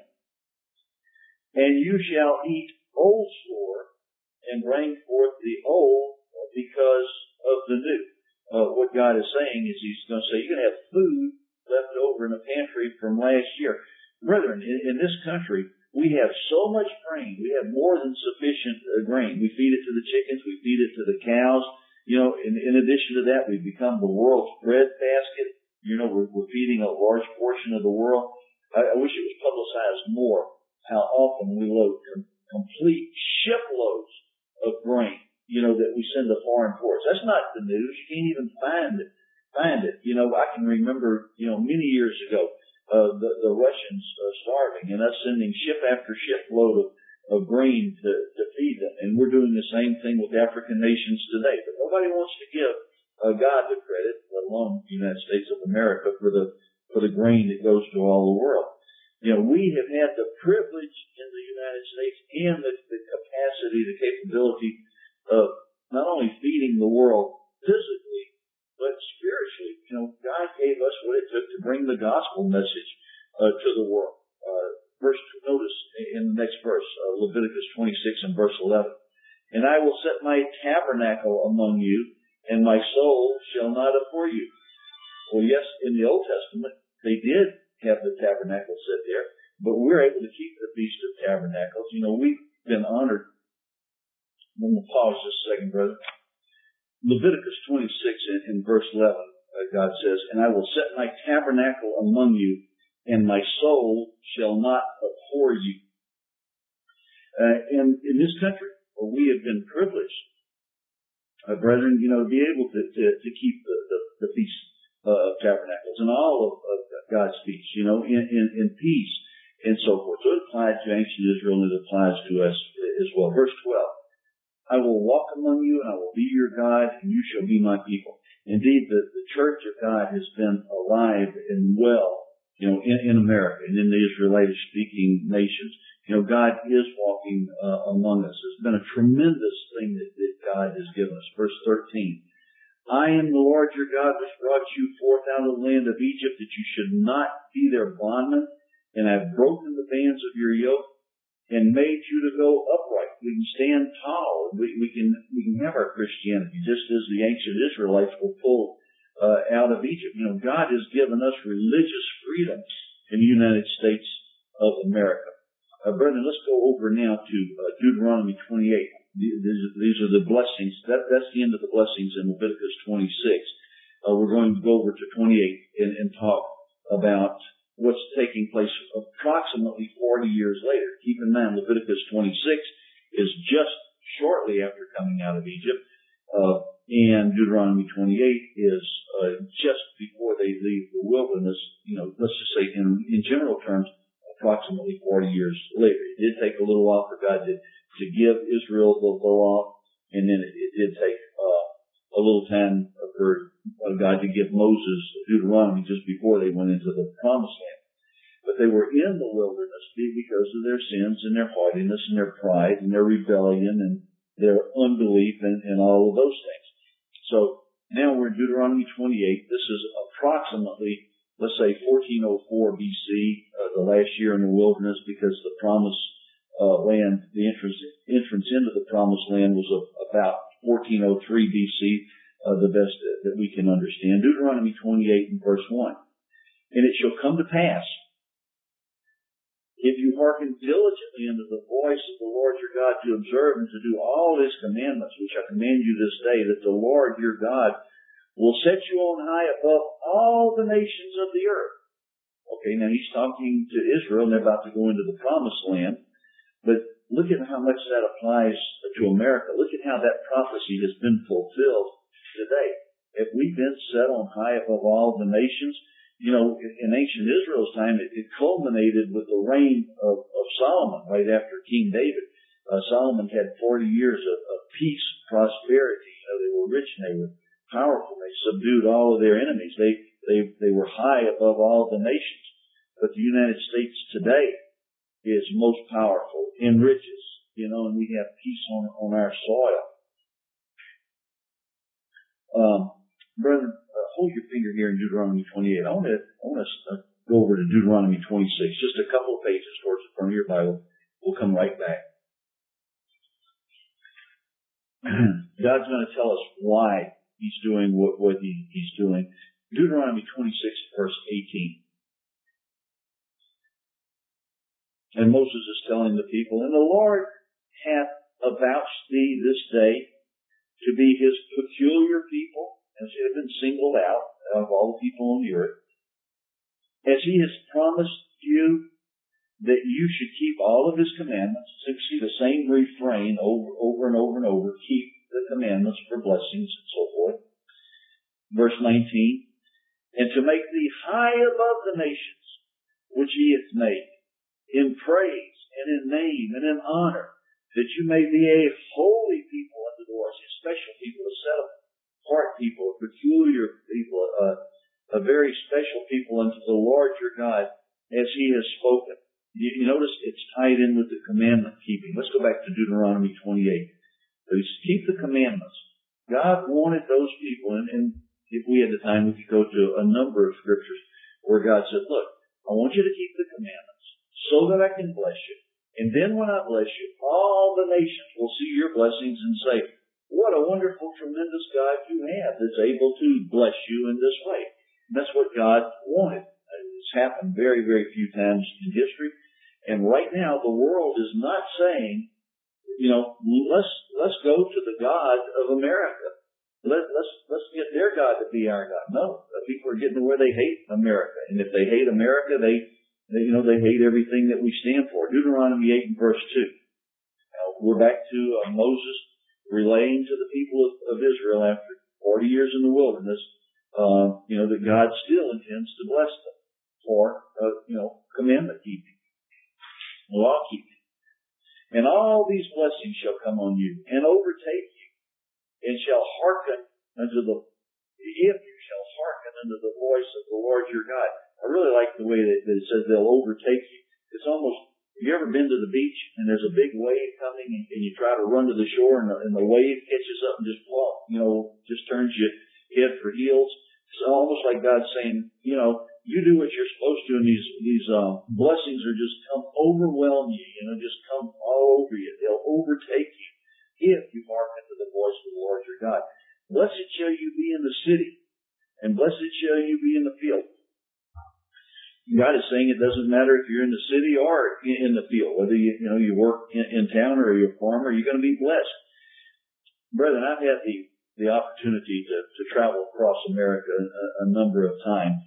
Speaker 1: And you shall eat old store and bring forth the old because of the new. Uh, what God is saying is He's going to say, you're going to have food left over in the pantry from last year. Brethren, in, in this country, we have so much grain. We have more than sufficient uh, grain. We feed it to the chickens. We feed it to the cows. You know, in, in addition to that, we've become the world's bread basket. You know, we're, we're feeding a large portion of the world. I, I wish it was publicized more how often we load com- complete shiploads of grain, you know, that we send to foreign ports. That's not the news. You can't even find it. Find it. You know, I can remember, you know, many years ago, Uh, the, the Russians uh, starving and us sending ship after ship load of, of grain to, to feed them. And we're doing the same thing with African nations today. But nobody wants to give uh, God the credit, let alone the United States of America, for the for the grain that goes to all the world. You know, we have had the privilege in the United States and the, the capacity, the capability of not only feeding the world physically, but spiritually. You know, God gave us what it took to bring the gospel message uh, to the world. Uh, verse, notice in the next verse, uh, Leviticus twenty-six and verse eleven. And I will set my tabernacle among you, and my soul shall not abhor you. Well, yes, in the Old Testament, they did have the tabernacle sit there, but we're able to keep the Feast of Tabernacles. You know, we've been honored I'm going to pause just a second, brother. Leviticus twenty-six in, in verse eleven, uh, God says, "And I will set my tabernacle among you, and my soul shall not abhor you." Uh, and in this country, well, we have been privileged, uh, brethren, you know, to be able to, to, to keep the, the, the Feast uh, of Tabernacles and all of, of God's feasts, you know, in, in, in peace and so forth. So it applied to ancient Israel, and it applies to us as well. Verse twelve, "I will walk among you, and I will be your God, and you shall be my people." Indeed, the, the church of God has been alive and well, you know, in, in America and in the Israelite-speaking nations. You know, God is walking uh, among us. It's been a tremendous thing that, that God has given us. Verse thirteen, "I am the Lord your God, which brought you forth out of the land of Egypt, that you should not be their bondmen, and I have broken the bands of your yoke, and made you to go upright." We can stand tall. We, we can we can have our Christianity, just as the ancient Israelites were pulled uh, out of Egypt. You know, God has given us religious freedom in the United States of America. Uh, brethren, let's go over now to uh, Deuteronomy twenty-eight. These, these are the blessings. That, that's the end of the blessings in Leviticus twenty-six. Uh, we're going to go over to twenty-eight and, and talk about what's taking place approximately forty years later. Keep in mind, Leviticus twenty-six is just shortly after coming out of Egypt, uh, and Deuteronomy twenty-eight is uh, just before they leave the wilderness. You know, let's just say in, in general terms, approximately forty years later. It did take a little while for God to, to give Israel the, the law, and then it, it did take uh, a little time for God to give Moses Deuteronomy just before they went into the promised land. But they were in the wilderness because of their sins and their haughtiness and their pride and their rebellion and their unbelief and, and all of those things. So now we're in Deuteronomy twenty-eight. This is approximately, let's say, fourteen oh four B C, uh, the last year in the wilderness, because the promised uh, land, the entrance entrance into the promised land was of about fourteen oh three B C, uh, the best that we can understand. Deuteronomy twenty-eight and verse one. "And it shall come to pass, if you hearken diligently unto the voice of the Lord your God to observe and to do all his commandments, which I command you this day, that the Lord your God will set you on high above all the nations of the earth." Okay, now he's talking to Israel, and they're about to go into the promised land. But look at how much that applies to America. Look at how that prophecy has been fulfilled today. Have we been set on high above all the nations? You know, in ancient Israel's time, it, it culminated with the reign of, of Solomon right after King David. Uh, Solomon had forty years of, of peace, prosperity. You know, they were rich and they were powerful. They subdued all of their enemies. They, they, they were high above all the nations. But the United States today is most powerful in riches, you know, and we have peace on, on our soil. Um, brethren, uh, hold your finger here in Deuteronomy twenty-eight. I want to, I want to uh, go over to Deuteronomy twenty-six, just a couple of pages towards the front of your Bible. We'll come right back. God's going to tell us why he's doing what, what he, he's doing. Deuteronomy twenty-six, verse eighteen. And Moses is telling the people, "And the Lord hath avouched thee this day to be his peculiar people," as they have been singled out of all the people on the earth, "as he has promised you that you should keep all of his commandments." So you see the same refrain over, over and over and over. Keep the commandments for blessings and so forth. Verse nineteen. "And to make thee high above the nations which he hath made, in praise and in name and in honor, that you may be a holy people unto the Lord," a special people, a set apart people, a peculiar people, a, a very special people unto the Lord your God, as he has spoken. You, you notice it's tied in with the commandment keeping. Let's go back to Deuteronomy twenty-eight. Please keep the commandments. God wanted those people, and, and if we had the time, we could go to a number of scriptures where God said, "Look, I want you to keep the commandments so that I can bless you. And then when I bless you, all the nations will see your blessings and say, what a wonderful, tremendous God you have that's able to bless you in this way." And that's what God wanted. It's happened very, very few times in history. And right now, the world is not saying you know, let's let's go to the God of America. Let, let's let's get their God to be our God. No, people are getting to where they hate America, and if they hate America, they, they you know they hate everything that we stand for. Deuteronomy eight and verse two. Now, we're back to uh, Moses relaying to the people of, of Israel after forty years in the wilderness, uh, you know, that God still intends to bless them for uh, you know commandment keeping, law keeping, and all these blessings shall come on you and overtake you. And shall hearken unto the, if you shall hearken unto the voice of the Lord your God. I really like the way that, that it says they'll overtake you. It's almost, have you ever been to the beach and there's a big wave coming and, and you try to run to the shore and the, and the wave catches up and just plop, you know, just turns you head for heels? It's almost like God's saying, you know, you do what you're supposed to and these, these, uh, blessings are just come overwhelm you, you know, just come all over you. They'll overtake you if you hearken to the voice of the Lord your God. Blessed shall you be in the city, and blessed shall you be in the field. God is saying it doesn't matter if you're in the city or in the field, whether you, you know, you work in, in town or you're a farmer, you're going to be blessed. Brethren, I've had the, the opportunity to, to travel across America a, a number of times.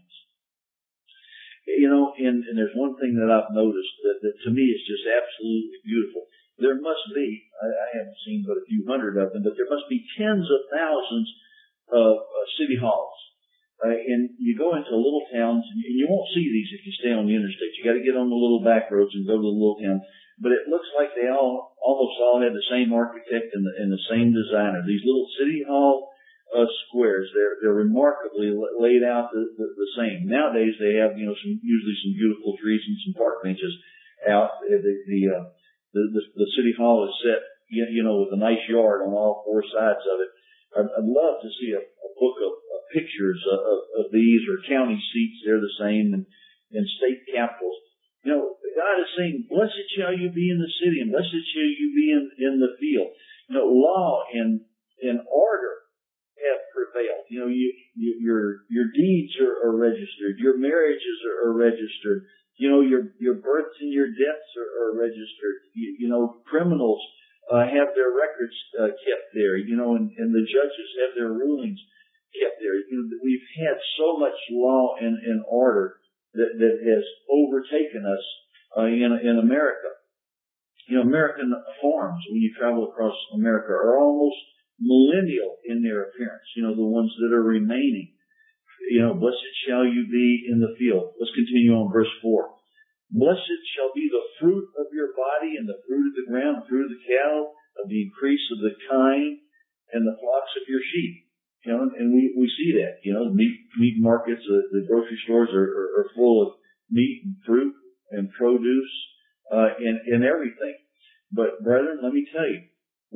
Speaker 1: You know, and, and there's one thing that I've noticed that, that to me is just absolutely beautiful. There must be, I, I haven't seen but a few hundred of them, but there must be tens of thousands of uh, city halls. Uh, and you go into little towns, and you, and you won't see these if you stay on the interstate. You got to get on the little back roads and go to the little town. But it looks like they all, almost all have the same architect and the, and the same designer. These little city hall uh, squares, they're they're remarkably laid out the, the, the same. Nowadays they have, you know, some usually some beautiful trees and some park benches out. The the uh, The, the, the city hall is set, you know, with a nice yard on all four sides of it. I'd, I'd love to see a, a book of, of pictures of, of, of these, or county seats. They're the same, and, and state capitals. You know, God is saying, blessed shall you be in the city, and blessed shall you be in, in the field. You know, law and, and order have prevailed. You know, you, you, your, your deeds are, are registered. Your marriages are, are registered. You know, your, your births and your deaths are, are registered. You, you know, criminals, uh, have their records, uh, kept there, you know, and, and the judges have their rulings kept there. You know, we've had so much law and, and order that, that has overtaken us, uh, in, in America. You know, American farms, when you travel across America, are almost millennial in their appearance. You know, the ones that are remaining. You know, blessed shall you be in the field. Let's continue on verse four. Blessed shall be the fruit of your body and the fruit of the ground, the fruit of the cattle, of the increase of the kine, and the flocks of your sheep. You know, and we, we see that. You know, meat, meat markets, uh, the grocery stores are, are, are full of meat and fruit and produce, uh, and, and everything. But brethren, let me tell you,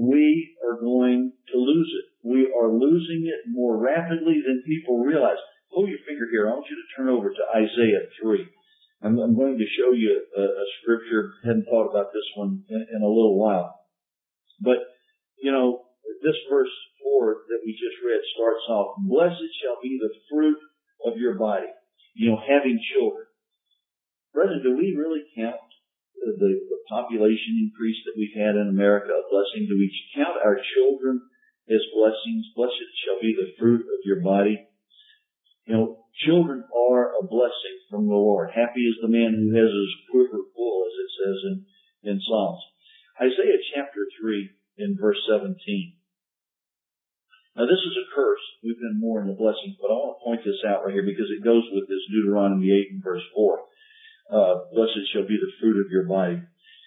Speaker 1: we are going to lose it. We are losing it more rapidly than people realize. Pull your finger here. I want you to turn over to Isaiah three. I'm, I'm going to show you a, a scripture. I hadn't thought about this one in, in a little while. But, you know, this verse four that we just read starts off, blessed shall be the fruit of your body. You know, having children. Brethren, do we really count the, the, the population increase that we've had in America a blessing? Do we count our children as blessings? Blessed shall be the fruit of your body. You know, children are a blessing from the Lord. Happy is the man who has his quiver full, as it says in, in Psalms. Isaiah chapter three in verse seventeen. Now this is a curse. We've been more in the blessings, but I want to point this out right here because it goes with this Deuteronomy eight and verse four. Uh, blessed shall be the fruit of your body.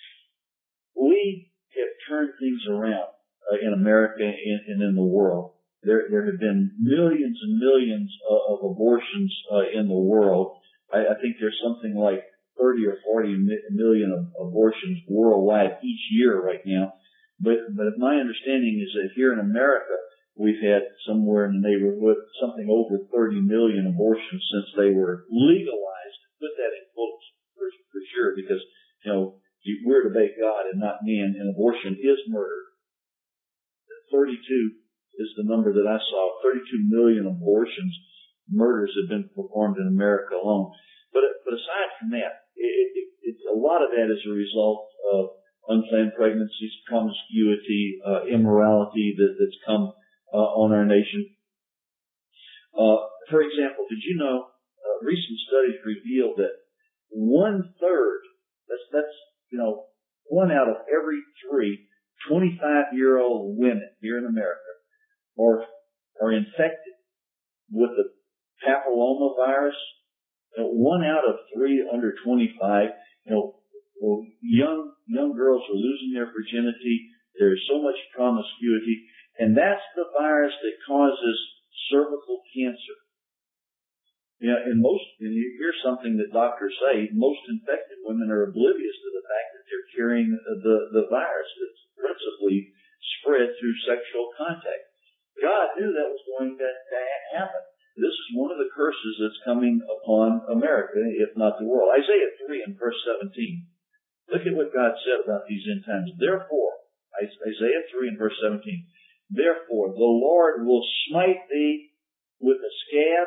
Speaker 1: We have turned things around uh, in America and, and in the world. There, there have been millions and millions of, of abortions uh, in the world. I, I think there's something like thirty or forty million of abortions worldwide each year right now. But, but my understanding is that here in America, we've had somewhere in the neighborhood something over thirty million abortions since they were legalized. Put that in quotes for, for sure, because you know we're to obey God and not man, and abortion is murder. thirty-two is the number that I saw. thirty-two million abortions, murders have been performed in America alone. But but aside from that, it, it, it's a lot of that is a result of unplanned pregnancies, promiscuity, uh, immorality that, that's come uh, on our nation. Uh, for example, did you know uh, recent studies revealed that one third, that's, that's, you know, one out of every three twenty-five-year-old women here in America are, are infected with the papillomavirus. You know, one out of three under twenty-five, you know, well, young, young girls are losing their virginity. There's so much promiscuity. And that's the virus that causes cervical cancer. Yeah, and most, and you hear something that doctors say, most infected women are oblivious to the fact that they're carrying the, the virus that's principally spread through sexual contact. God knew that was going to, to happen. This is one of the curses that's coming upon America, if not the world. Isaiah three and verse seventeen. Look at what God said about these end times. Therefore, Isaiah three and verse seventeen. Therefore, the Lord will smite thee with a scab,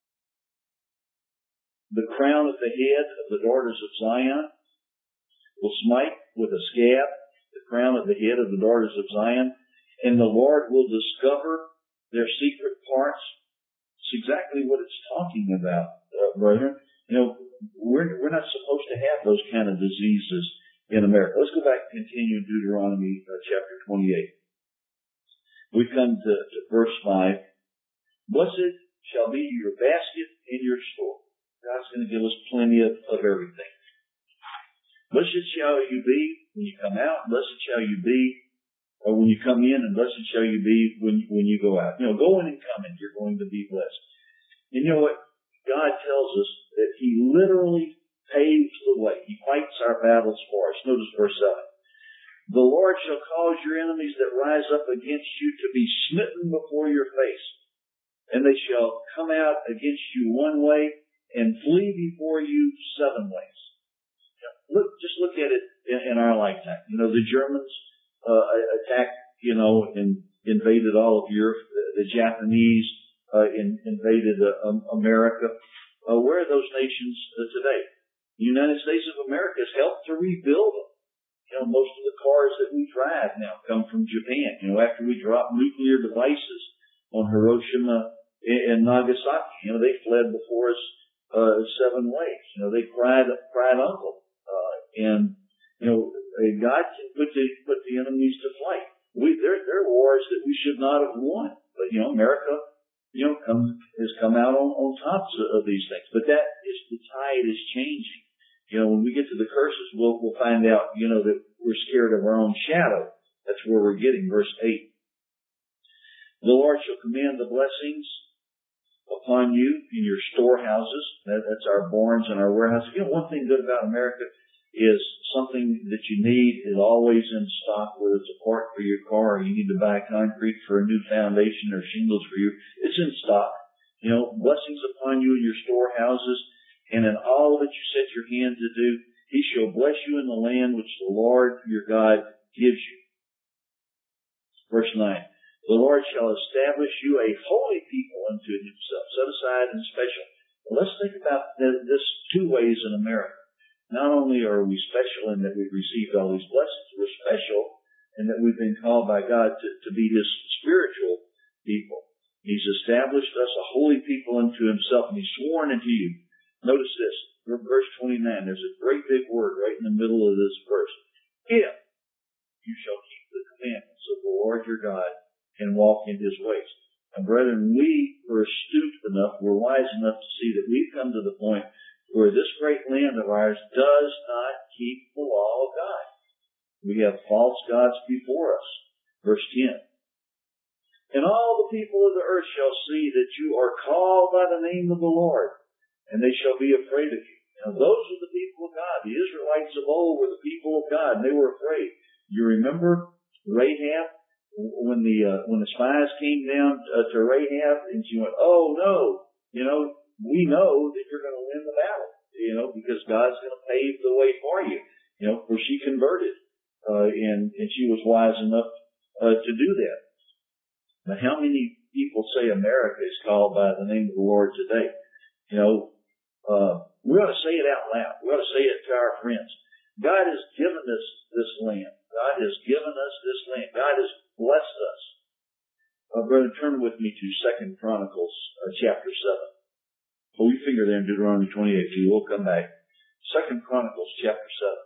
Speaker 1: the crown of the head of the daughters of Zion, will smite with a scab the crown of the head of the daughters of Zion, and the Lord will discover their secret parts. It's exactly what it's talking about, uh, brethren. You know, we're, we're not supposed to have those kind of diseases in America. Let's go back and continue in Deuteronomy uh, chapter twenty-eight. We come to, to verse five. Blessed shall be your basket and your store. God's going to give us plenty of, of everything. Blessed shall you be when you come out. Blessed shall you be or when you come in, and blessed shall you be when, when you go out. You know, going and coming, you're going to be blessed. And you know what? God tells us that He literally paves the way. He fights our battles for us. Notice verse seven. The Lord shall cause your enemies that rise up against you to be smitten before your face, and they shall come out against you one way and flee before you seven ways. Look, just look at it in, in our lifetime. You know, the Germans uh, attacked, you know, and invaded all of Europe. The, the Japanese uh, in, invaded uh, um, America. Uh, where are those nations uh, today? The United States of America has helped to rebuild them. You know, most of the cars that we drive now come from Japan. You know, after we dropped nuclear devices on Hiroshima and Nagasaki, you know, they fled before us uh, seven ways. You know, they cried, cried uncle. Uh, and, you know, God can put the, put the enemies to flight. We, there, there are wars that we should not have won. But, you know, America, you know, come, has come out on, on top of these things. But that is, the tide is changing. You know, when we get to the curses, we'll, we'll find out, you know, that we're scared of our own shadow. That's where we're getting. Verse eight. The Lord shall command the blessings upon you in your storehouses. That, that's our barns and our warehouses. You know, one thing good about America is something that you need is always in stock, whether it's a part for your car or you need to buy concrete for a new foundation or shingles for you. It's in stock. You know, blessings upon you in your storehouses, and in all that you set your hand to do, He shall bless you in the land which the Lord your God gives you. Verse nine. The Lord shall establish you a holy people unto Himself, set aside and special. Well, let's think about this two ways in America. Not only are we special in that we've received all these blessings, we're special in that we've been called by God to, to be His spiritual people. He's established us a holy people unto Himself, and He's sworn unto you. Notice this, verse twenty-nine. There's a great big word right in the middle of this verse. If you shall keep the commandments of the Lord your God and walk in His ways. And brethren, we were astute enough, we're wise enough to see that we've come to the point where this great land of ours does not keep the law of God. We have false gods before us. Verse ten. And all the people of the earth shall see that you are called by the name of the Lord, and they shall be afraid of you. Now those are the people of God. The Israelites of old were the people of God, and they were afraid. You remember Rahab? When the uh, when the spies came down uh, to Rahab, and she went, "Oh no, you know, we know that you're going to win the battle, you know, because God's going to pave the way for you." You know, for she converted, uh, and and she was wise enough uh, to do that. But how many people say America is called by the name of the Lord today? You know, uh, we ought to say it out loud. We ought to say it to our friends. God has given us this land. God has given us this land. God has blessed us. Uh, brother, turn with me to Second Chronicles uh, chapter seven. Well, we figure there in Deuteronomy twenty-eight too. We'll come back. Second Chronicles chapter seven.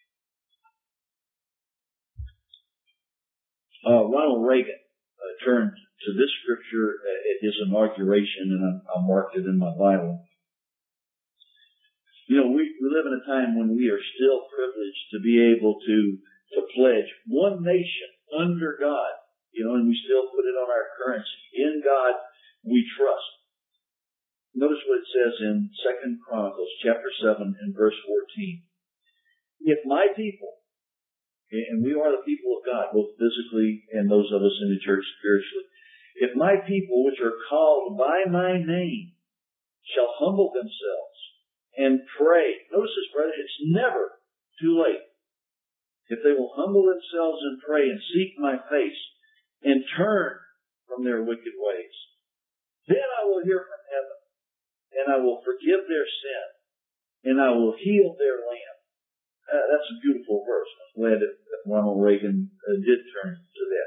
Speaker 1: Uh, Ronald Reagan uh, turned to this scripture at his inauguration, and I, I marked it in my Bible. You know, we, we live in a time when we are still privileged to be able to, to pledge one nation under God, you know, and we still put it on our currency. In God we trust. Notice what it says in Second Chronicles chapter seven and verse fourteen. If my people, and we are the people of God, both physically and those of us in the church spiritually, if my people which are called by my name shall humble themselves and pray. Notice this, brother, it's never too late. If they will humble themselves and pray and seek my face and turn from their wicked ways, then I will hear from heaven, and I will forgive their sin, and I will heal their land. Uh, that's a beautiful verse. I'm glad that Ronald Reagan uh, did turn to that.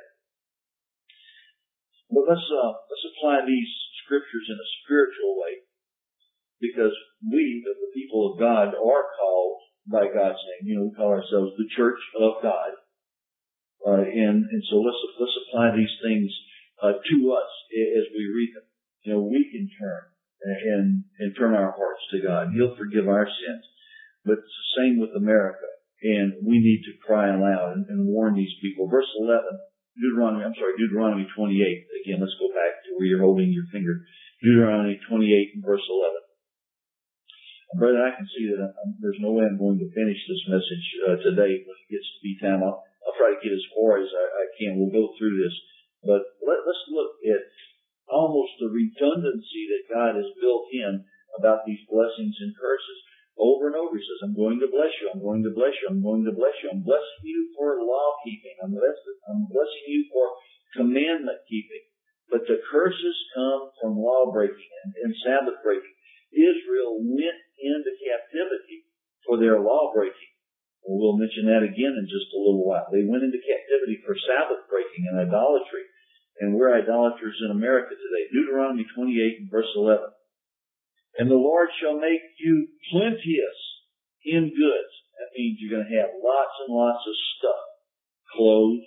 Speaker 1: But let's uh, let's apply these scriptures in a spiritual way, because we, the people of God, are called by God's name. You know, we call ourselves the Church of God, uh, and and so let's let's apply these things uh, to us as we read them. You know, we can turn and and turn our hearts to God. He'll forgive our sins. But it's the same with America, and we need to cry aloud and, and warn these people. Verse eleven, Deuteronomy. I'm sorry, Deuteronomy twenty-eight. Again, let's go back to where you're holding your finger. Deuteronomy twenty-eight and verse eleven. Brother, I can see that I'm, there's no way I'm going to finish this message uh, today. When it gets to be time, I'll, I'll try to get as far as I, I can. We'll go through this. But let, let's look at almost the redundancy that God has built in about these blessings and curses. Over and over he says, I'm going to bless you, I'm going to bless you, I'm going to bless you. I'm blessing you for law keeping. I'm, I'm blessing you for commandment keeping. But the curses come from law breaking and, and Sabbath breaking. Israel went into captivity for their law breaking. We'll mention that again in just a little while. They went into captivity for Sabbath breaking and idolatry. And we're idolaters in America today. Deuteronomy twenty-eight and verse eleven. And the Lord shall make you plenteous in goods. That means you're going to have lots and lots of stuff. Clothes,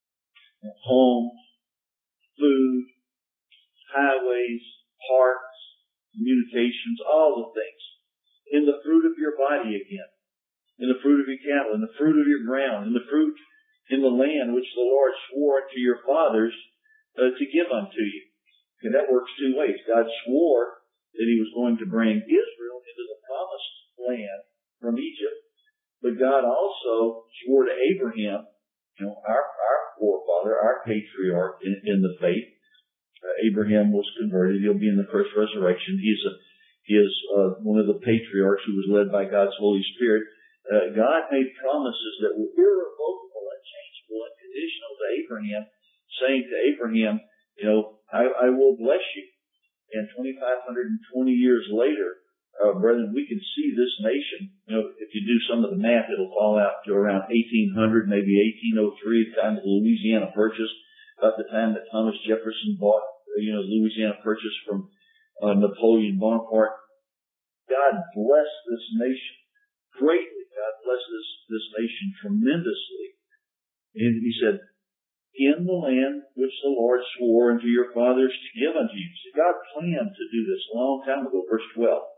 Speaker 1: homes, food, highways, parks, communications, all the things. In the fruit of your body again. In the fruit of your cattle, in the fruit of your ground, in the fruit in the land which the Lord swore to your fathers uh, to give unto you. And that works two ways. God swore that he was going to bring Israel into the promised land from Egypt. But God also swore to Abraham, you know, our, our forefather, our patriarch in, in the faith. Uh, Abraham was converted. He'll be in the first resurrection. He's a, he is uh, one of the patriarchs who was led by God's Holy Spirit. Uh, God made promises that were irrevocable, unchangeable, and conditional to Abraham, saying to Abraham, you know, I, I will bless you. And twenty-five twenty years later, uh, brethren, we can see this nation. You know, if you do some of the math, it'll fall out to around eighteen hundred, maybe eighteen oh three, the time of the Louisiana Purchase, about the time that Thomas Jefferson bought, you know, Louisiana Purchase from uh, Napoleon Bonaparte. God blessed this nation greatly. God blessed this, this nation tremendously. And he said, in the land which the Lord swore unto your fathers to give unto you. See, God planned to do this a long time ago. Verse twelve.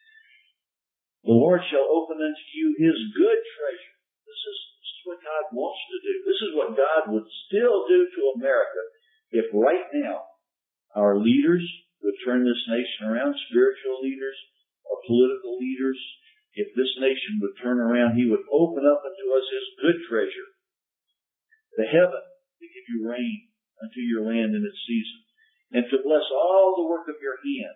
Speaker 1: The Lord shall open unto you his good treasure. This is, this is what God wants to do. This is what God would still do to America if right now our leaders would turn this nation around, spiritual leaders, our political leaders. If this nation would turn around, he would open up unto us his good treasure, the heaven, to give you rain unto your land in its season, and to bless all the work of your hand.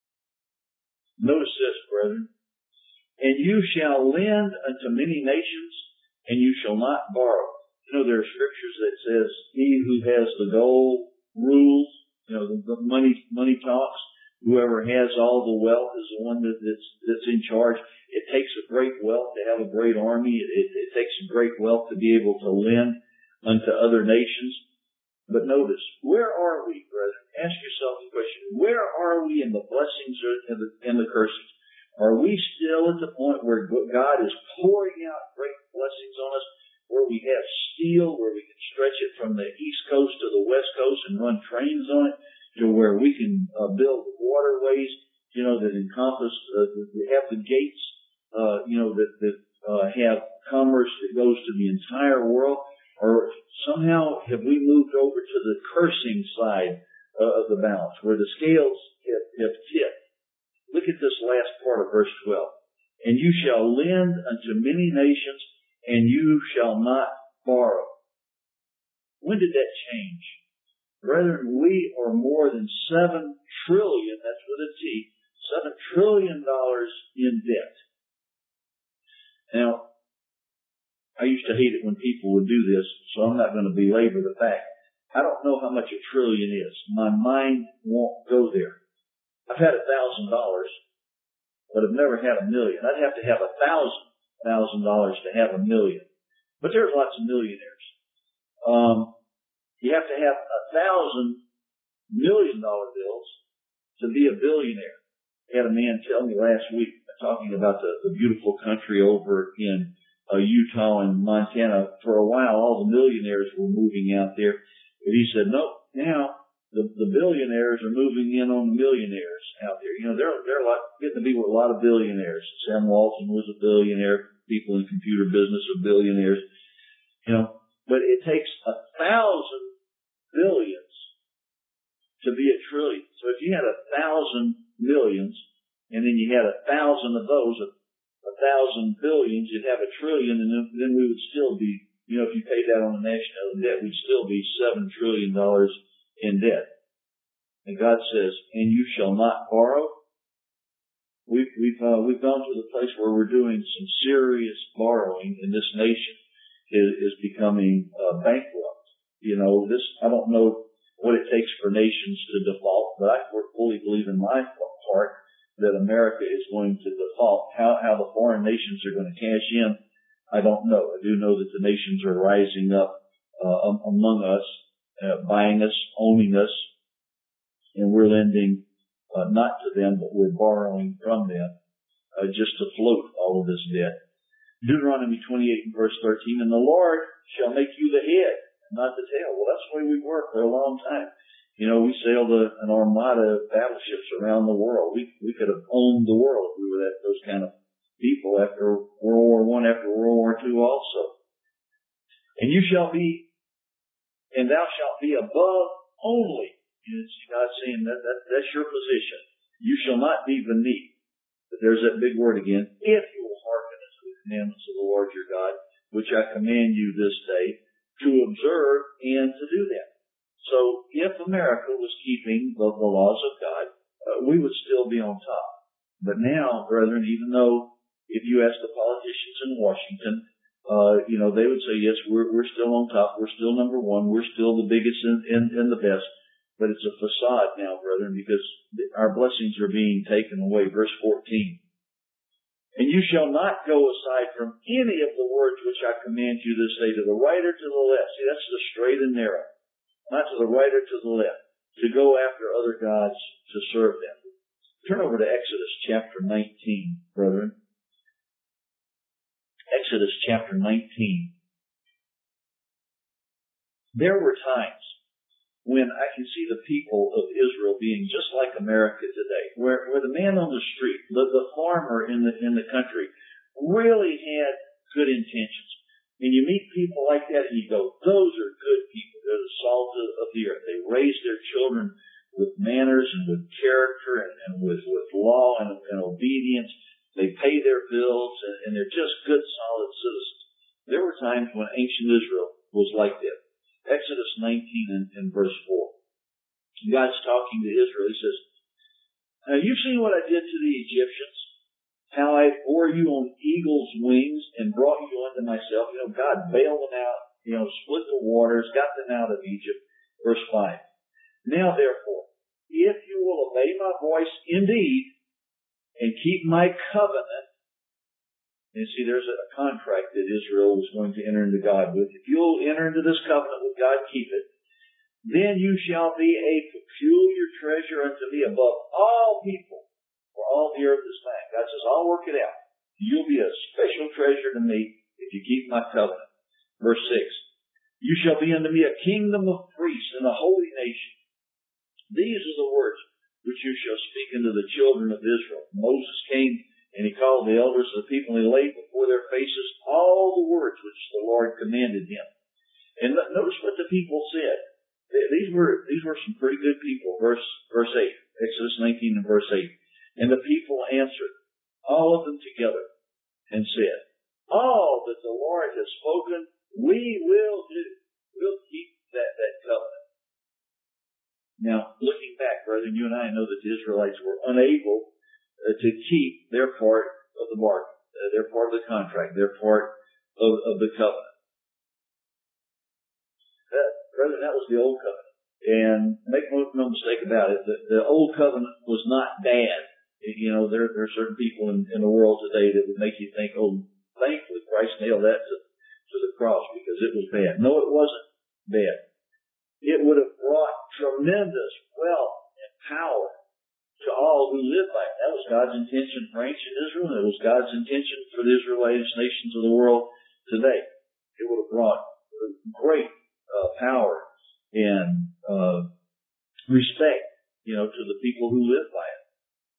Speaker 1: Notice this, brethren. And you shall lend unto many nations, and you shall not borrow. You know, there are scriptures that says, he who has the gold rules, you know, the, the money, money talks. Whoever has all the wealth is the one that, that's, that's in charge. It takes a great wealth to have a great army. It, it, it takes a great wealth to be able to lend unto other nations. But notice, where are we, brethren? Ask yourself the question, where are we in the blessings and the, and the curses? Are we still at the point where God is pouring out great blessings on us, where we have steel, where we can stretch it from the east coast to the west coast and run trains on it, to where we can uh, build waterways, you know, that encompass, uh, that have the gates, uh, you know, that, that uh, have commerce that goes to the entire world? Or somehow have we moved over to the cursing side uh, of the balance, where the scales have, have tipped? Look at this last part of verse twelve. And you shall lend unto many nations, and you shall not borrow. When did that change? Brethren, we are more than seven trillion, that's with a T, seven trillion dollars in debt. Now, I used to hate it when people would do this, so I'm not going to belabor the fact. I don't know how much a trillion is. My mind won't go there. I've had a thousand dollars, but I've never had a million. I'd have to have a thousand thousand dollars to have a million. But there's lots of millionaires. Um, You have to have a thousand million dollar bills to be a billionaire. I had a man tell me last week, talking about the, the beautiful country over in uh, Utah and Montana. For a while, all the millionaires were moving out there. But he said, no, now the, the billionaires are moving in on the millionaires out there. You know, they're, they're like getting to be with a lot of billionaires. Sam Walton was a billionaire. People in computer business are billionaires. You know, but it takes a thousand billions to be a trillion. So if you had a thousand millions, and then you had a thousand of those, a, a thousand billions, you'd have a trillion, and then, then we would still be, you know, if you paid that on the national debt, we'd still be seven trillion dollars in debt. And God says, and you shall not borrow. We've, we've, uh, we've gone to the place where we're doing some serious borrowing, and this nation is, is becoming uh, bankrupt. You know, this, I don't know what it takes for nations to default, but I fully believe in my heart that America is going to default. How, how the foreign nations are going to cash in, I don't know. I do know that the nations are rising up uh, among us, uh, buying us, owning us, and we're lending uh, not to them, but we're borrowing from them uh, just to float all of this debt. Deuteronomy twenty-eight and verse thirteen, and the Lord shall make you the head, not the tail. Well, that's the way we've worked for a long time. You know, we sailed a, an armada of battleships around the world. We we could have owned the world if we were that, those kind of people after World War One, after World War Two also. And you shall be, and thou shalt be above only. You know, God saying that, that that's your position. You shall not be beneath. But there's that big word again. If you will hearken unto the commandments of the Lord your God, which I command you this day, to observe and to do that. So if America was keeping the, the laws of God, uh, we would still be on top. But now, brethren, even though if you ask the politicians in Washington, uh, you know, they would say, yes, we're, we're still on top. We're still number one. We're still the biggest and, and, and the best. But it's a facade now, brethren, because our blessings are being taken away. Verse fourteen. And you shall not go aside from any of the words which I command you this day, to the right or to the left. See, that's the straight and narrow. Not to the right or to the left. To go after other gods to serve them. Turn over to Exodus chapter nineteen, brethren. Exodus chapter nineteen. There were times when I can see the people of Israel being just like America today, where, where the man on the street, the, the farmer in the, in the country really had good intentions. And you meet people like that and you go, those are good people. They're the salt of, of the earth. They raise their children with manners and with character and, and with, with law and, and obedience. They pay their bills and, and they're just good, solid citizens. There were times when ancient Israel was like that. Exodus nineteen and, and verse four. God's talking to Israel. He says, now you've seen what I did to the Egyptians, how I bore you on eagle's wings and brought you unto myself. You know, God bailed them out, you know, split the waters, got them out of Egypt. Verse five. Now therefore, if you will obey my voice voice indeed, and keep my covenant. And see, there's a contract that Israel was going to enter into God with. If you'll enter into this covenant with God, keep it. Then you shall be a peculiar treasure unto me above all people, for all the earth is mine. God says, I'll work it out. You'll be a special treasure to me if you keep my covenant. Verse six. You shall be unto me a kingdom of priests and a holy nation. These are the words which you shall speak unto the children of Israel. Moses came and he called the elders of the people, and he laid before their faces all the words which the Lord commanded him. And notice what the people said. These were these were some pretty good people. Verse verse eight, Exodus nineteen and verse eight. And the people answered, all of them together, and said, all that the Lord has spoken, we will do. We'll keep that, that covenant. Now, looking back, brethren, you and I know that the Israelites were unable Uh, to keep their part of the bargain, uh, their part of the contract, their part of, of the covenant. That, brethren, that was the old covenant. And make no, no mistake about it, the, the old covenant was not bad. You know, there, there are certain people in, in the world today that would make you think, oh, thankfully Christ nailed that to, to the cross because it was bad. No, it wasn't bad. It would have brought tremendous wealth and power to all who live by it. That was God's intention for ancient Israel, and it was God's intention for the Israelite nations of the world today. It would have brought great uh, power and uh, respect, you know, to the people who live by it.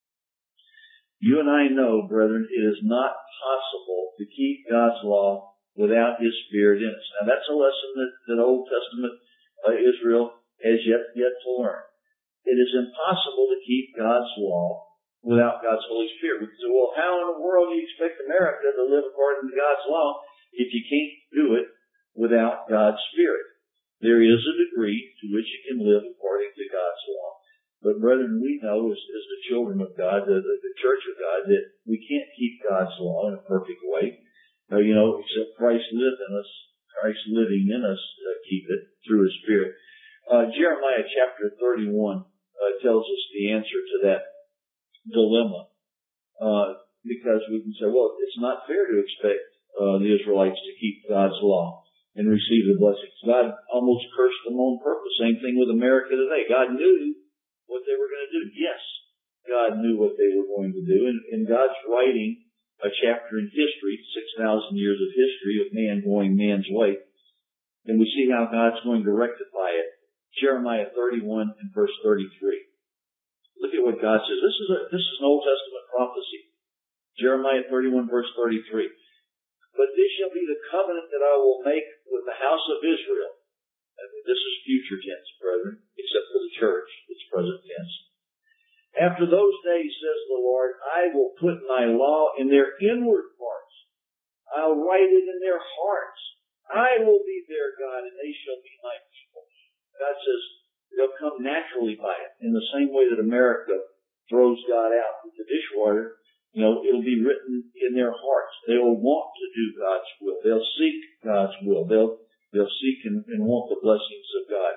Speaker 1: You and I know, brethren, it is not possible to keep God's law without His Spirit in us. Now, that's a lesson that, that Old Testament uh, Israel has yet yet to learn. It is impossible to keep God's law without God's Holy Spirit. We can say, well, how in the world do you expect America to live according to God's law if you can't do it without God's Spirit? There is a degree to which you can live according to God's law. But brethren, we know as, as the children of God, the, the, the church of God, that we can't keep God's law in a perfect way. Uh, you know, except Christ lives in us, Christ living in us, uh, keep it through His Spirit. Uh, Jeremiah chapter thirty-one. Uh, tells us the answer to that dilemma. Uh, because we can say, well, it's not fair to expect uh, the Israelites to keep God's law and receive the blessings. God almost cursed them on purpose. Same thing with America today. God knew what they were going to do. Yes, God knew what they were going to do. And, and God's writing a chapter in history, six thousand years of history of man going man's way. And we see how God's going to rectify it. Jeremiah thirty-one and verse thirty-three. Look at what God says. This is a, this is an Old Testament prophecy. Jeremiah thirty-one verse thirty-three. But this shall be the covenant that I will make with the house of Israel. And this is future tense, brethren, except for the church. It's present tense. After those days, says the Lord, I will put my law in their inward parts. I'll write it in their hearts. I will be their God, and they shall be my people. God says they'll come naturally by it. In the same way that America throws God out with the dishwater, you know, it'll be written in their hearts. They'll want to do God's will. They'll seek God's will. They'll they'll seek and, and want the blessings of God.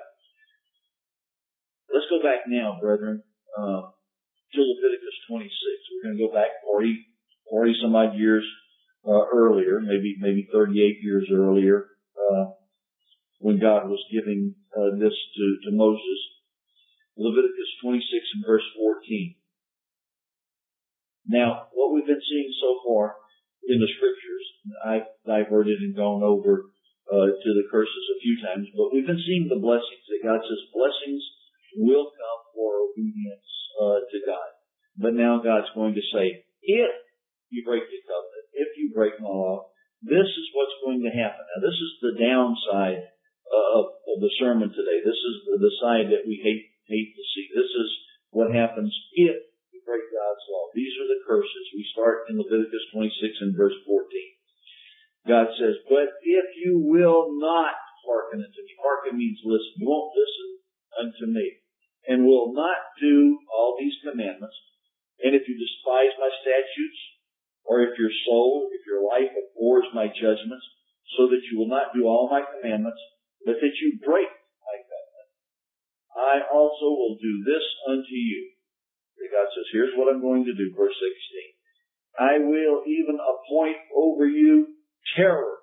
Speaker 1: Let's go back now, brethren, uh, to Leviticus twenty-six. We're going to go back forty, forty some odd years uh, earlier, maybe maybe thirty-eight years earlier. Uh, when God was giving uh, this to, to Moses. Leviticus twenty-six and verse fourteen. Now, what we've been seeing so far in the Scriptures, I've diverted and gone over uh, to the curses a few times, but we've been seeing the blessings, that God says blessings will come for obedience uh, to God. But now God's going to say, if you break the covenant, if you break my law, this is what's going to happen. Now, this is the downside of, of the sermon today. This is the, the side that we hate hate to see. This is what happens if you break God's law. These are the curses. We start in Leviticus twenty-six and verse fourteen. God says, but if you will not hearken unto me, hearken means listen. You won't listen unto me, and will not do all these commandments, and if you despise my statutes, or if your soul, if your life abhors my judgments, so that you will not do all my commandments, but that you break my covenant, I also will do this unto you. God says, here's what I'm going to do, verse sixteen. I will even appoint over you terror.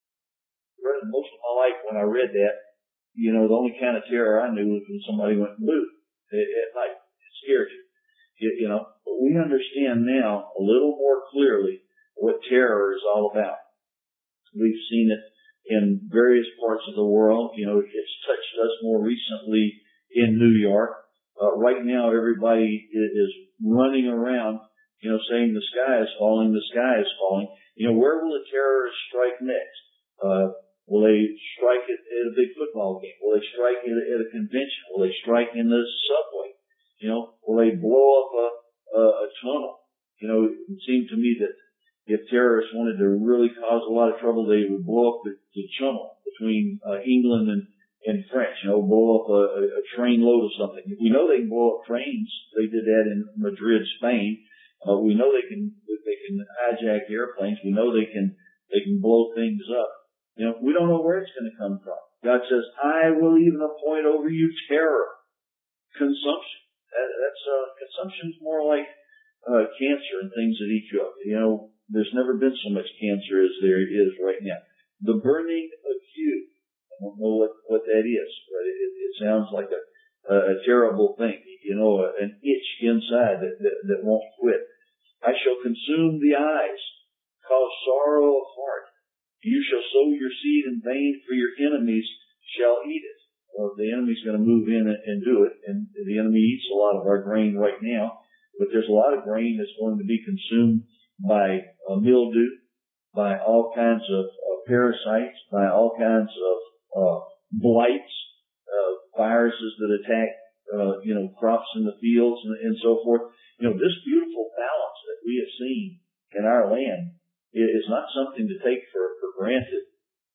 Speaker 1: Most of my life when I read that, you know, the only kind of terror I knew was when somebody went boo at night. It scared you. you. You know, but we understand now a little more clearly what terror is all about. We've seen it in various parts of the world. You know, it's touched us more recently in New York. Uh, right now, everybody is running around, you know, saying the sky is falling, the sky is falling. You know, where will the terrorists strike next? Uh, will they strike it at a big football game? Will they strike it at a convention? Will they strike in the subway? You know, will they blow up a, a, a tunnel? You know, it seemed to me that if terrorists wanted to really cause a lot of trouble, they would blow up the, the channel between uh, England and, and France. You know, blow up a, a train load of something. We know they can blow up trains. They did that in Madrid, Spain. Uh, we know they can they can hijack airplanes. We know they can they can blow things up. You know, we don't know where it's going to come from. God says, "I will even appoint over you terror, consumption." That, that's uh, consumption's more like uh, cancer and things that eat you up. You know. There's never been so much cancer as there is right now. The burning acute. I don't know what, what that is, but it, it sounds like a, a terrible thing. You know, an itch inside that, that, that won't quit. I shall consume the eyes, cause sorrow of heart. You shall sow your seed in vain, for your enemies shall eat it. Well, the enemy's going to move in and, and do it, and the enemy eats a lot of our grain right now, but there's a lot of grain that's going to be consumed by uh, mildew, by all kinds of uh, parasites, by all kinds of uh, blights, uh, viruses that attack, uh, you know, crops in the fields and, and so forth. You know, this beautiful balance that we have seen in our land is not something to take for, for granted,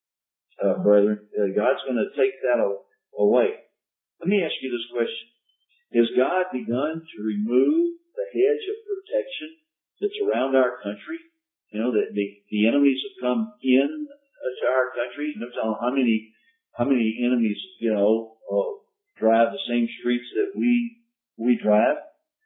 Speaker 1: uh, brethren. Uh, God's going to take that away. Let me ask you this question. Has God begun to remove the hedge of protection that's around our country? You know, that the, the enemies have come in to our country. You know, how many, how many enemies, you know, uh, drive the same streets that we, we drive?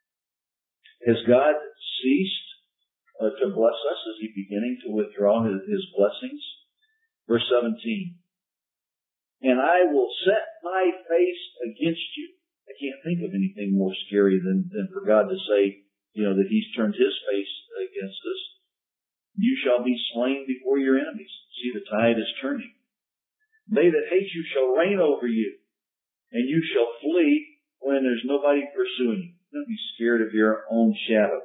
Speaker 1: Has God ceased uh, to bless us? Is He beginning to withdraw His, his blessings? Verse seventeen. And I will set my face against you. I can't think of anything more scary than, than for God to say, you know, that He's turned His face against us. You shall be slain before your enemies. See, the tide is turning. They that hate you shall reign over you, and you shall flee when there's nobody pursuing you. Don't be scared of your own shadow.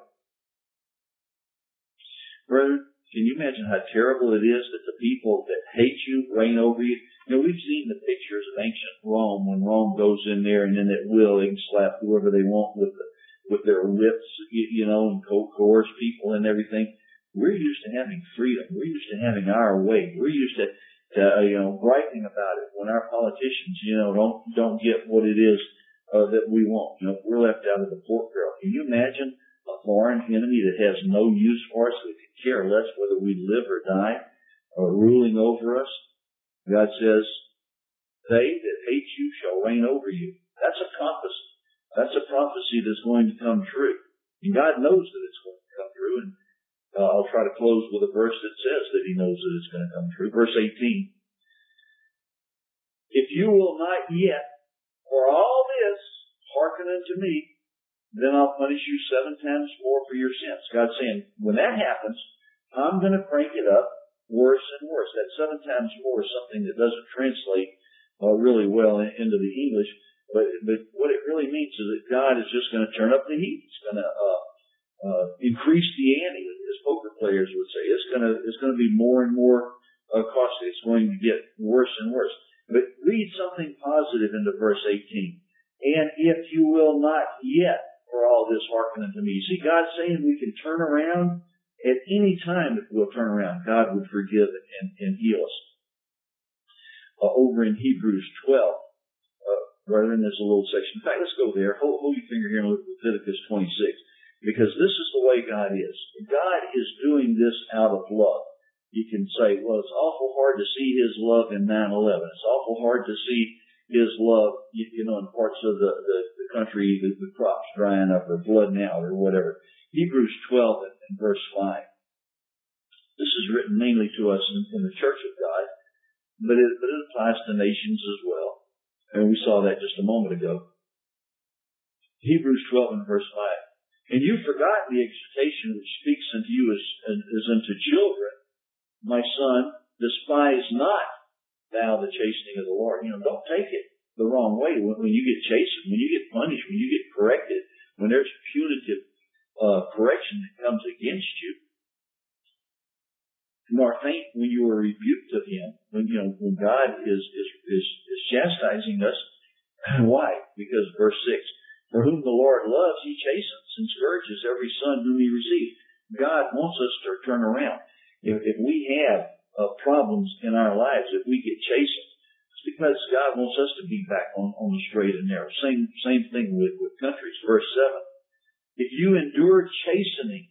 Speaker 1: Brother, can you imagine how terrible it is that the people that hate you reign over you? You know, we've seen the pictures of ancient Rome when Rome goes in there and then at will they can slap whoever they want with the with their whips, you know, and coerce people and everything. We're used to having freedom. We're used to having our way. We're used to, to uh, you know, griping about it when our politicians, you know, don't don't get what it is uh, that we want. You know, we're left out of the pork barrel. Can you imagine a foreign enemy that has no use for us, that could care less whether we live or die, or ruling over us? God says, "They that hate you shall reign over you." That's a prophecy. That's a prophecy that's going to come true. And God knows that it's going to come true. And uh, I'll try to close with a verse that says that He knows that it's going to come true. Verse eighteen. If you will not yet, for all this, hearken unto me, then I'll punish you seven times more for your sins. God's saying, when that happens, I'm going to crank it up worse and worse. That seven times more is something that doesn't translate uh, really well in, into the English. But, but what it really means is that God is just going to turn up the heat. He's going to uh, uh, increase the ante, as poker players would say. It's going to it's going to be more and more uh, costly. It's going to get worse and worse. But read something positive into verse eighteen. And if you will not yet, for all this, hearken unto me. See, God's saying we can turn around at any time. If we'll turn around, God would forgive and, and heal us. Uh, over in Hebrews twelve. Brethren, there's a little section. In fact, let's go there. Hold, hold your finger here and look at Leviticus twenty-six. Because this is the way God is. God is doing this out of love. You can say, well, it's awful hard to see His love in nine eleven. It's awful hard to see His love, you, you know, in parts of the, the, the country, the, the crops drying up or flooding out or whatever. Hebrews twelve and, and verse five. This is written mainly to us in, in the church of God, but it, but it applies to nations as well. And we saw that just a moment ago. Hebrews twelve and verse five. And you've forgotten the exhortation which speaks unto you as, as unto children. My son, despise not thou the chastening of the Lord. You know, don't take it the wrong way. When, when you get chastened, when you get punished, when you get corrected, when there's punitive uh, correction that comes against you, nor faint when you are rebuked of him. When you know when God is is is, is chastising us. Why? Because verse six. For whom the Lord loves, he chastens and scourges every son whom he receives. God wants us to turn around. If, if we have uh, problems in our lives, if we get chastened, it's because God wants us to be back on, on the straight and narrow. Same same thing with, with countries. Verse seven. If you endure chastening,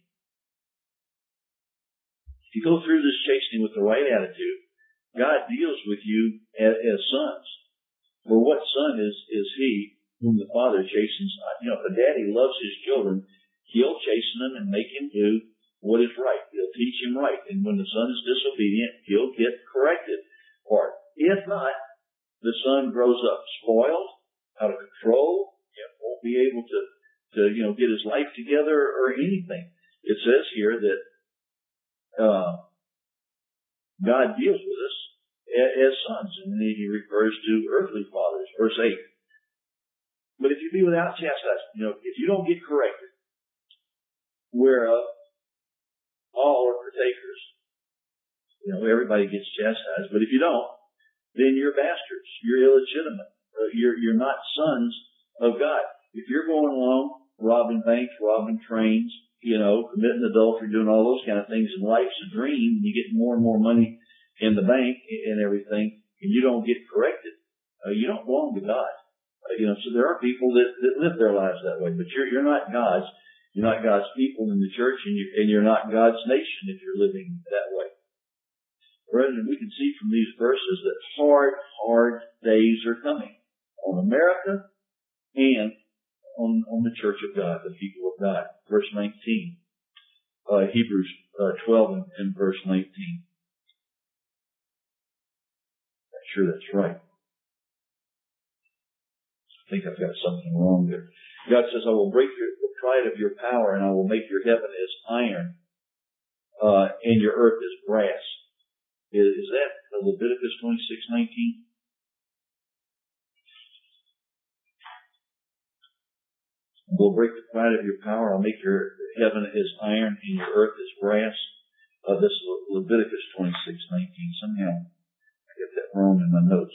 Speaker 1: if you go through this chastening with the right attitude, God deals with you as, as sons. For what son is, is he whom the Father chastens? You know, if a daddy loves his children, he'll chasten them and make him do what is right. He'll teach him right. And when the son is disobedient, he'll get corrected for it. If not, the son grows up spoiled, out of control, you know, won't be able to, to, you know, get his life together or anything. It says here that Uh, God deals with us as sons, and he refers to earthly fathers. Verse eight. But if you be without chastisement, you know, if you don't get corrected, whereof all are partakers, you know, everybody gets chastised. But if you don't, then you're bastards. You're illegitimate. Uh, you're you're not sons of God. If you're going along robbing banks, robbing trains, you know, committing adultery, doing all those kind of things, and life's a dream, and you get more and more money in the bank and everything, and you don't get corrected, uh, you don't belong to God. Uh, you know, so there are people that, that live their lives that way, but you're, you're not God's. You're not God's people in the church, and, you, and you're not God's nation if you're living that way. Brethren, we can see from these verses that hard, hard days are coming on America and on, on the church of God, the people of God. Verse nineteen, uh, Hebrews uh, twelve and, and verse nineteen. I'm sure that's right. I think I've got something wrong there. God says, I will break your, the pride of your power, and I will make your heaven as iron, uh, and your earth as brass. Is, is that Leviticus twenty-six nineteen? I will break the pride of your power. I'll make your heaven as iron and your earth as brass. Uh, this is Leviticus twenty-six nineteen. Somehow I get that wrong in my notes.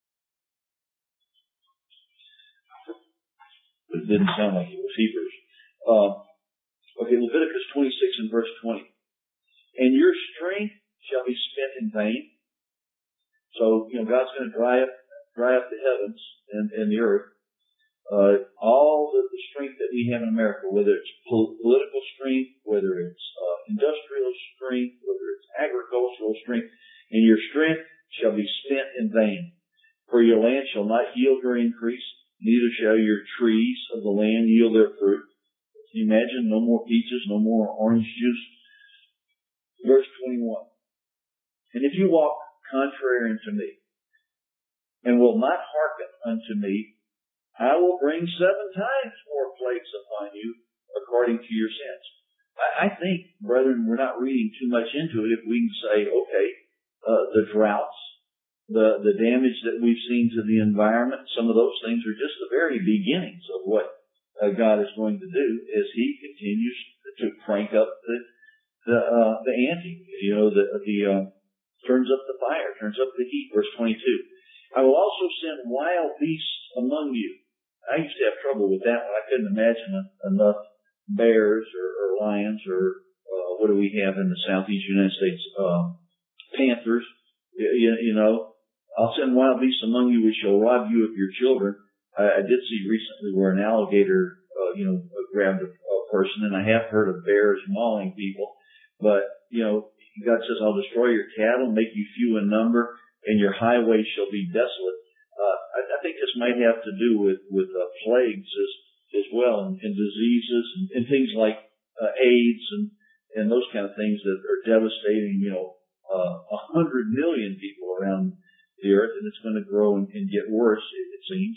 Speaker 1: It didn't sound like it was Hebrews. Uh, okay, Leviticus twenty-six and verse twenty. And your strength shall be spent in vain. So, you know, God's going to dry up, dry up the heavens and, and the earth. Uh, all the, the strength that we have in America, whether it's pol- political strength, whether it's uh, industrial strength, whether it's agricultural strength, and your strength shall be spent in vain. For your land shall not yield or increase, neither shall your trees of the land yield their fruit. Can you imagine? No more peaches, no more orange juice. Verse twenty-one. And if you walk contrary unto me, and will not hearken unto me, I will bring seven times more plagues upon you according to your sins. I, I think, brethren, we're not reading too much into it if we can say, okay, uh, the droughts, the, the damage that we've seen to the environment, some of those things are just the very beginnings of what uh, God is going to do as He continues to crank up the the, uh, the ante, you know, the, the uh, turns up the fire, turns up the heat. Verse twenty-two. I will also send wild beasts among you. I used to have trouble with that one. I couldn't imagine enough bears or, or lions or uh, what do we have in the southeast United States? Uh, panthers. You, you know, I'll send wild beasts among you which shall rob you of your children. I, I did see recently where an alligator, uh, you know, grabbed a, a person, and I have heard of bears mauling people. But, you know, God says, I'll destroy your cattle, make you few in number, and your highways shall be desolate. Uh, I, I think this might have to do with, with uh, plagues as, as well, and, and diseases and, and things like uh, AIDS and, and those kind of things that are devastating, you know, uh, a hundred million people around the earth, and it's going to grow and, and get worse, it, it seems.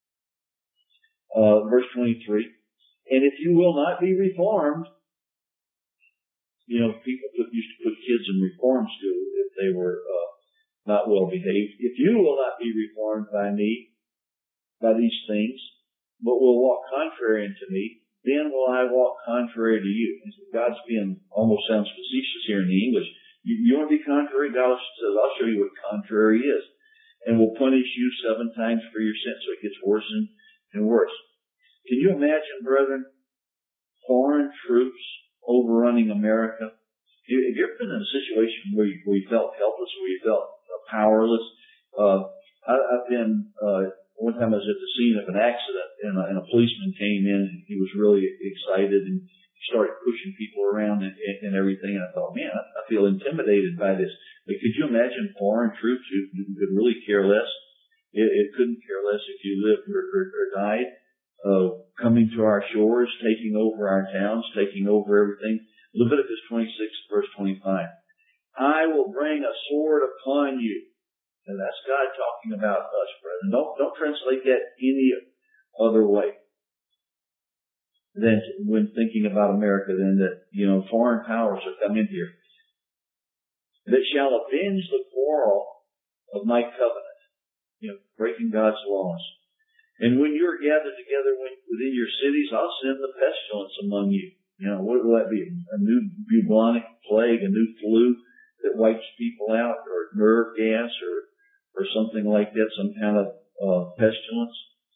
Speaker 1: Uh, verse twenty-three, and if you will not be reformed, you know, people put, used to put kids in reform school if they were uh, not well behaved. If you will not be reformed by me, by these things, but will walk contrary unto me, then will I walk contrary to you. And God's being, almost sounds facetious here in the English. You, you want to be contrary? God says, I'll show you what contrary is. And will punish you seven times for your sin. So it gets worse and, and worse. Can you imagine, brethren, foreign troops overrunning America? Have you ever been in a situation where you, where you felt helpless, where you felt uh, powerless? Uh, I, I've been, uh, one time I was at the scene of an accident, and a, and a policeman came in, and he was really excited, and he started pushing people around and, and, and everything, and I thought, man, I, I feel intimidated by this. But could you imagine foreign troops who, who could really care less? It, it couldn't care less if you lived or, or, or died. Uh, coming to our shores, taking over our towns, taking over everything. Leviticus twenty-six, verse twenty-five. I will bring a sword upon you. And that's God talking about us, brethren. Don't, don't translate that any other way than when thinking about America, than that, you know, foreign powers have come in here. That shall avenge the quarrel of my covenant. You know, breaking God's laws. And when you're gathered together within your cities, I'll send the pestilence among you. You know, what will that be? A new bubonic plague, a new flu that wipes people out, or nerve gas, or, or something like that, some kind of uh, pestilence.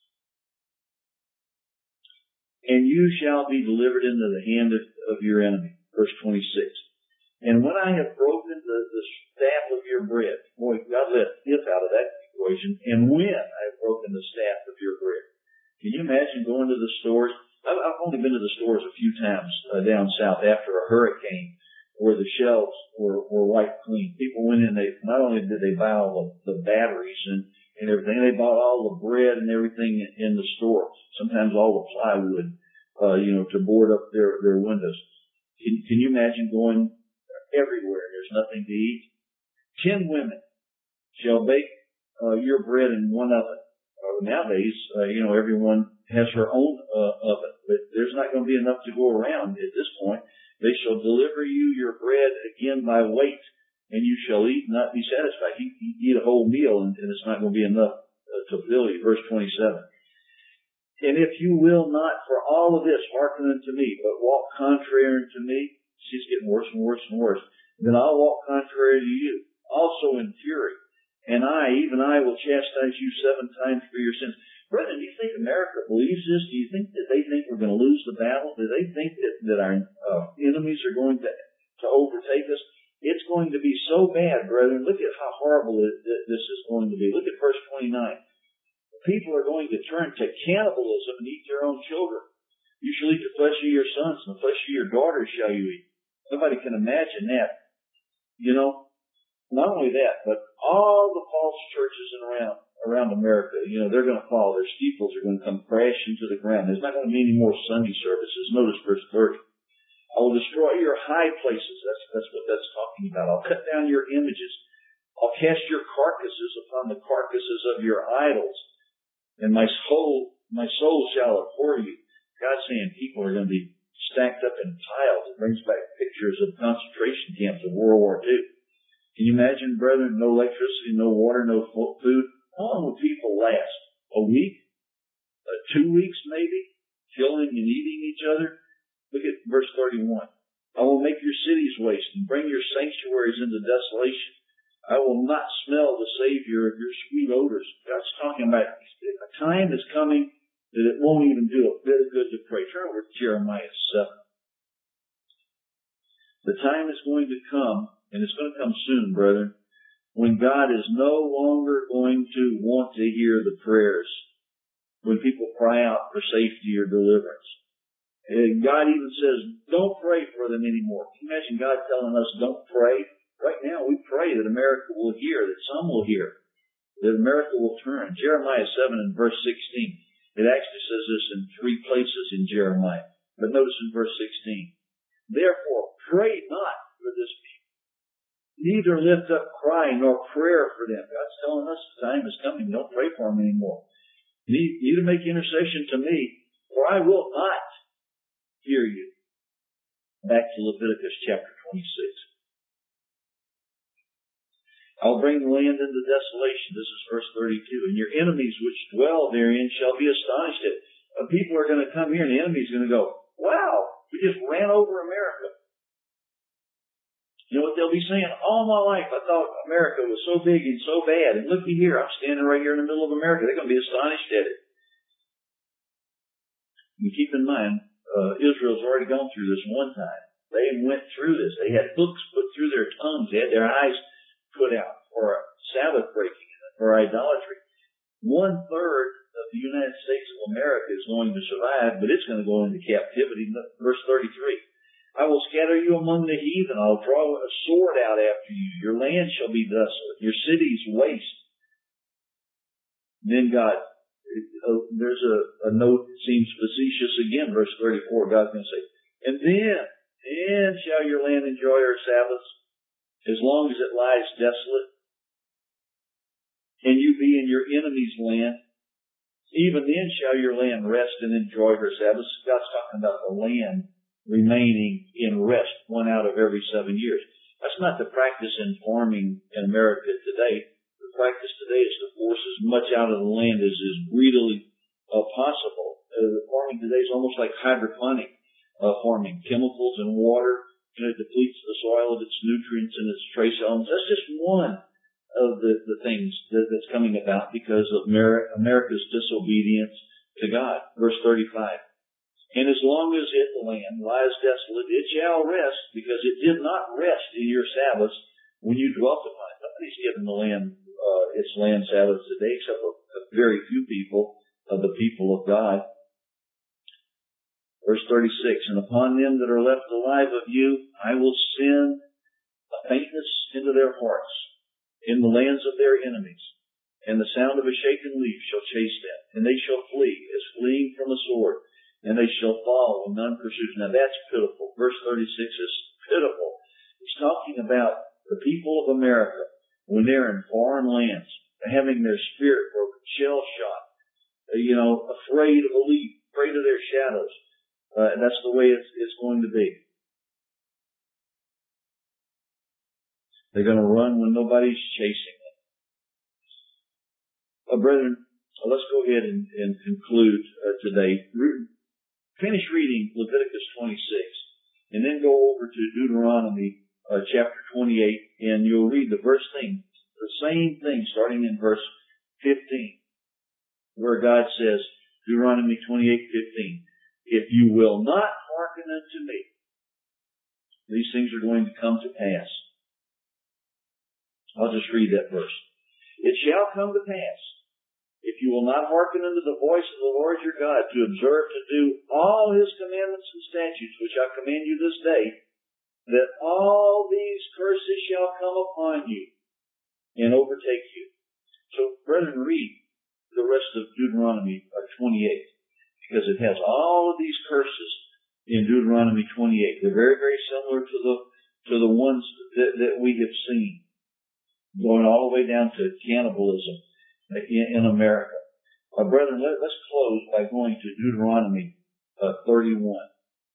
Speaker 1: And you shall be delivered into the hand of, of your enemy. Verse twenty-six. And when I have broken the, the staff of your bread, boy, God left if out of that equation. And when I have broken the staff of your bread. Can you imagine going to the stores? I've, I've only been to the stores a few times uh, down south after a hurricane, where the shelves were, were wiped clean. People went in, they, not only did they buy all the, the batteries and, and everything, they bought all the bread and everything in, in the store. Sometimes all the plywood, uh, you know, to board up their, their windows. Can, can you imagine going everywhere and there's nothing to eat? Ten women shall bake uh, your bread in one oven. Uh, nowadays, uh, you know, everyone has her own uh, oven, but there's not going to be enough to go around at this point. They shall deliver you your bread again by weight, and you shall eat and not be satisfied. You, you eat a whole meal, and, and it's not going to be enough uh, to fill you. Verse twenty-seven. And if you will not for all of this hearken unto me, but walk contrary unto me, she's getting worse and worse and worse, then I'll walk contrary to you, also in fury. And I, even I, will chastise you seven times for your sins. Brethren, do you think America believes this? Do you think that they think we're going to lose the battle? Do they think that, that our uh, enemies are going to, to overtake us? It's going to be so bad, brethren. Look at how horrible it, this is going to be. Look at verse twenty-nine. People are going to turn to cannibalism and eat their own children. You shall eat the flesh of your sons, and the flesh of your daughters shall you eat. Nobody can imagine that. You know, not only that, but all the false churches around around America, you know, they're going to fall. Their steeples are going to come crashing to the ground. There's not going to be any more Sunday services. Notice verse thirty. I will destroy your high places. That's, that's what that's talking about. I'll cut down your images. I'll cast your carcasses upon the carcasses of your idols. And my soul, my soul shall abhor you. God's saying people are going to be stacked up in piles. It brings back pictures of concentration camps of World War Two. Can you imagine, brethren, no electricity, no water, no food? How long will people last? A week? Uh, two weeks maybe? Killing and eating each other? Look at verse thirty-one. I will make your cities waste and bring your sanctuaries into desolation. I will not smell the Savior of your sweet odors. God's talking about a time is coming that it won't even do a bit of good to pray. Turn over to Jeremiah seven. The time is going to come, and it's going to come soon, brethren, when God is no longer going to want to hear the prayers when people cry out for safety or deliverance. And God even says, don't pray for them anymore. Can you imagine God telling us, don't pray? Right now, we pray that America will hear, that some will hear. that America will turn. Jeremiah seven and verse sixteen. It actually says this in three places in Jeremiah. But notice in verse sixteen. Therefore, pray not for this people, neither lift up cry nor prayer for them. God's telling us the time is coming. Don't pray for them anymore. Neither make intercession to me, for I will not hear you. Back to Leviticus chapter twenty-six. I'll bring the land into desolation. This is verse thirty-two. And your enemies which dwell therein shall be astonished at. Uh, people are going to come here and the enemy's going to go, wow, we just ran over America. You know what they'll be saying? All my life I thought America was so big and so bad. And looky here, I'm standing right here in the middle of America. They're going to be astonished at it. And keep in mind, uh, Israel's already gone through this one time. They went through this. They had hooks put through their tongues. They had their eyes put out for Sabbath breaking, for idolatry. One third of the United States of America is going to survive, but it's going to go into captivity. Verse thirty-three. I will scatter you among the heathen. I'll draw a sword out after you. Your land shall be desolate. Your cities waste. Then God, uh, there's a, a note that seems facetious again. Verse thirty-four, God's going to say, and then, then shall your land enjoy her Sabbaths, as long as it lies desolate, and you be in your enemy's land, even then shall your land rest and enjoy her Sabbaths. God's talking about the land remaining in rest one out of every seven years. That's not the practice in farming in America today. The practice today is to force as much out of the land as is greedily uh, possible. Uh, the farming today is almost like hydroponic uh, farming. Chemicals and water. And it depletes the soil of its nutrients and its trace elements. That's just one of the, the things that, that's coming about because of America, America's disobedience to God. Verse thirty-five. And as long as it, the land, lies desolate, it shall rest, because it did not rest in your Sabbaths when you dwelt upon it. Nobody's given the land, uh, its land Sabbaths today, except for very few people of the people of God. Verse thirty-six, and upon them that are left alive of you, I will send a faintness into their hearts in the lands of their enemies, and the sound of a shaken leaf shall chase them, and they shall flee as fleeing from a sword, and they shall fall when none pursues. Now that's pitiful. Verse thirty-six is pitiful. He's talking about the people of America when they're in foreign lands, having their spirit broken, shell shot, you know, afraid of a leaf, afraid of their shadows. Uh, and that's the way it's, it's going to be. They're going to run when nobody's chasing them. Uh, brethren, uh, let's go ahead and, and conclude uh, today. Re- finish reading Leviticus twenty-six, and then go over to Deuteronomy uh, chapter twenty-eight, and you'll read the verse thing, the same thing, starting in verse fifteen, where God says, Deuteronomy twenty-eight fifteen. If you will not hearken unto me, these things are going to come to pass. I'll just read that verse. It shall come to pass, if you will not hearken unto the voice of the Lord your God, to observe to do all his commandments and statutes, which I command you this day, that all these curses shall come upon you and overtake you. So, brethren, read the rest of Deuteronomy twenty-eight. Because it has all of these curses in Deuteronomy twenty-eight. They're very, very similar to the to the ones that, that we have seen, going all the way down to cannibalism in, in America. Uh, brethren, let, let's close by going to Deuteronomy uh, thirty-one.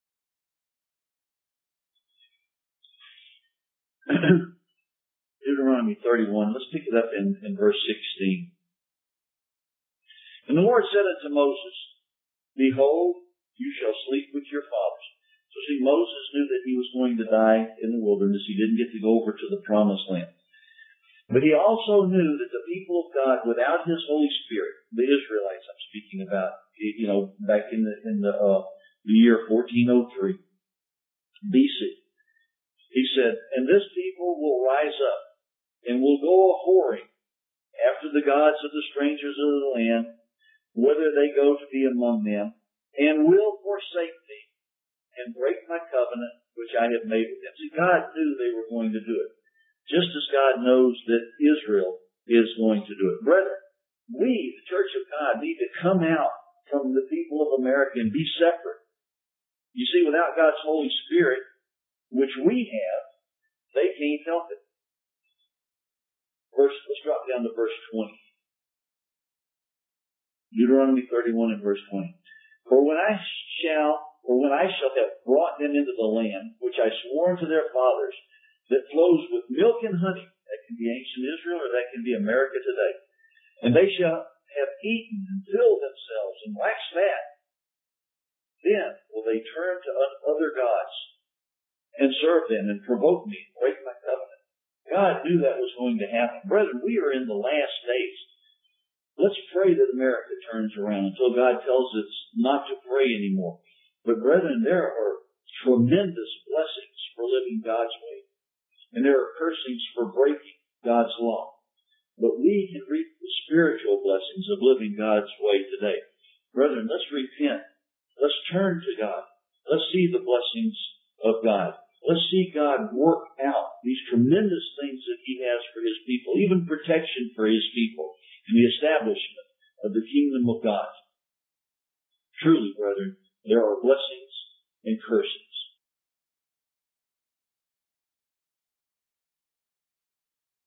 Speaker 1: Deuteronomy thirty-one. Let's pick it up in, in verse sixteen. And the Lord said unto Moses, behold, you shall sleep with your fathers. So see, Moses knew that he was going to die in the wilderness. He didn't get to go over to the promised land. But he also knew that the people of God, without his Holy Spirit, the Israelites I'm speaking about, you know, back in the, in the, uh, the year fourteen oh three B C, he said, and this people will rise up and will go a-whoring after the gods of the strangers of the land, whether they go to be among them, and will forsake me and break my covenant which I have made with them. See, God knew they were going to do it. Just as God knows that Israel is going to do it. Brethren, we, the Church of God, need to come out from the people of America and be separate. You see, without God's Holy Spirit, which we have, they can't help it. Verse, let's drop down to verse twenty. Deuteronomy thirty-one and verse twenty. For when I shall, or when I shall have brought them into the land, which I swore unto their fathers, that flows with milk and honey, that can be ancient Israel or that can be America today, and they shall have eaten and filled themselves and waxed fat, then will they turn to other gods and serve them and provoke me and break my covenant. God knew that was going to happen. Brethren, we are in the last days. Let's pray that America turns around until God tells us not to pray anymore. But brethren, there are tremendous blessings for living God's way. And there are cursings for breaking God's law. But we can reap the spiritual blessings of living God's way today. Brethren, let's repent. Let's turn to God. Let's see the blessings of God. Let's see God work out these tremendous things that He has for His people, even protection for His people, and the establishment of the kingdom of God. Truly, brethren, there are blessings and cursings.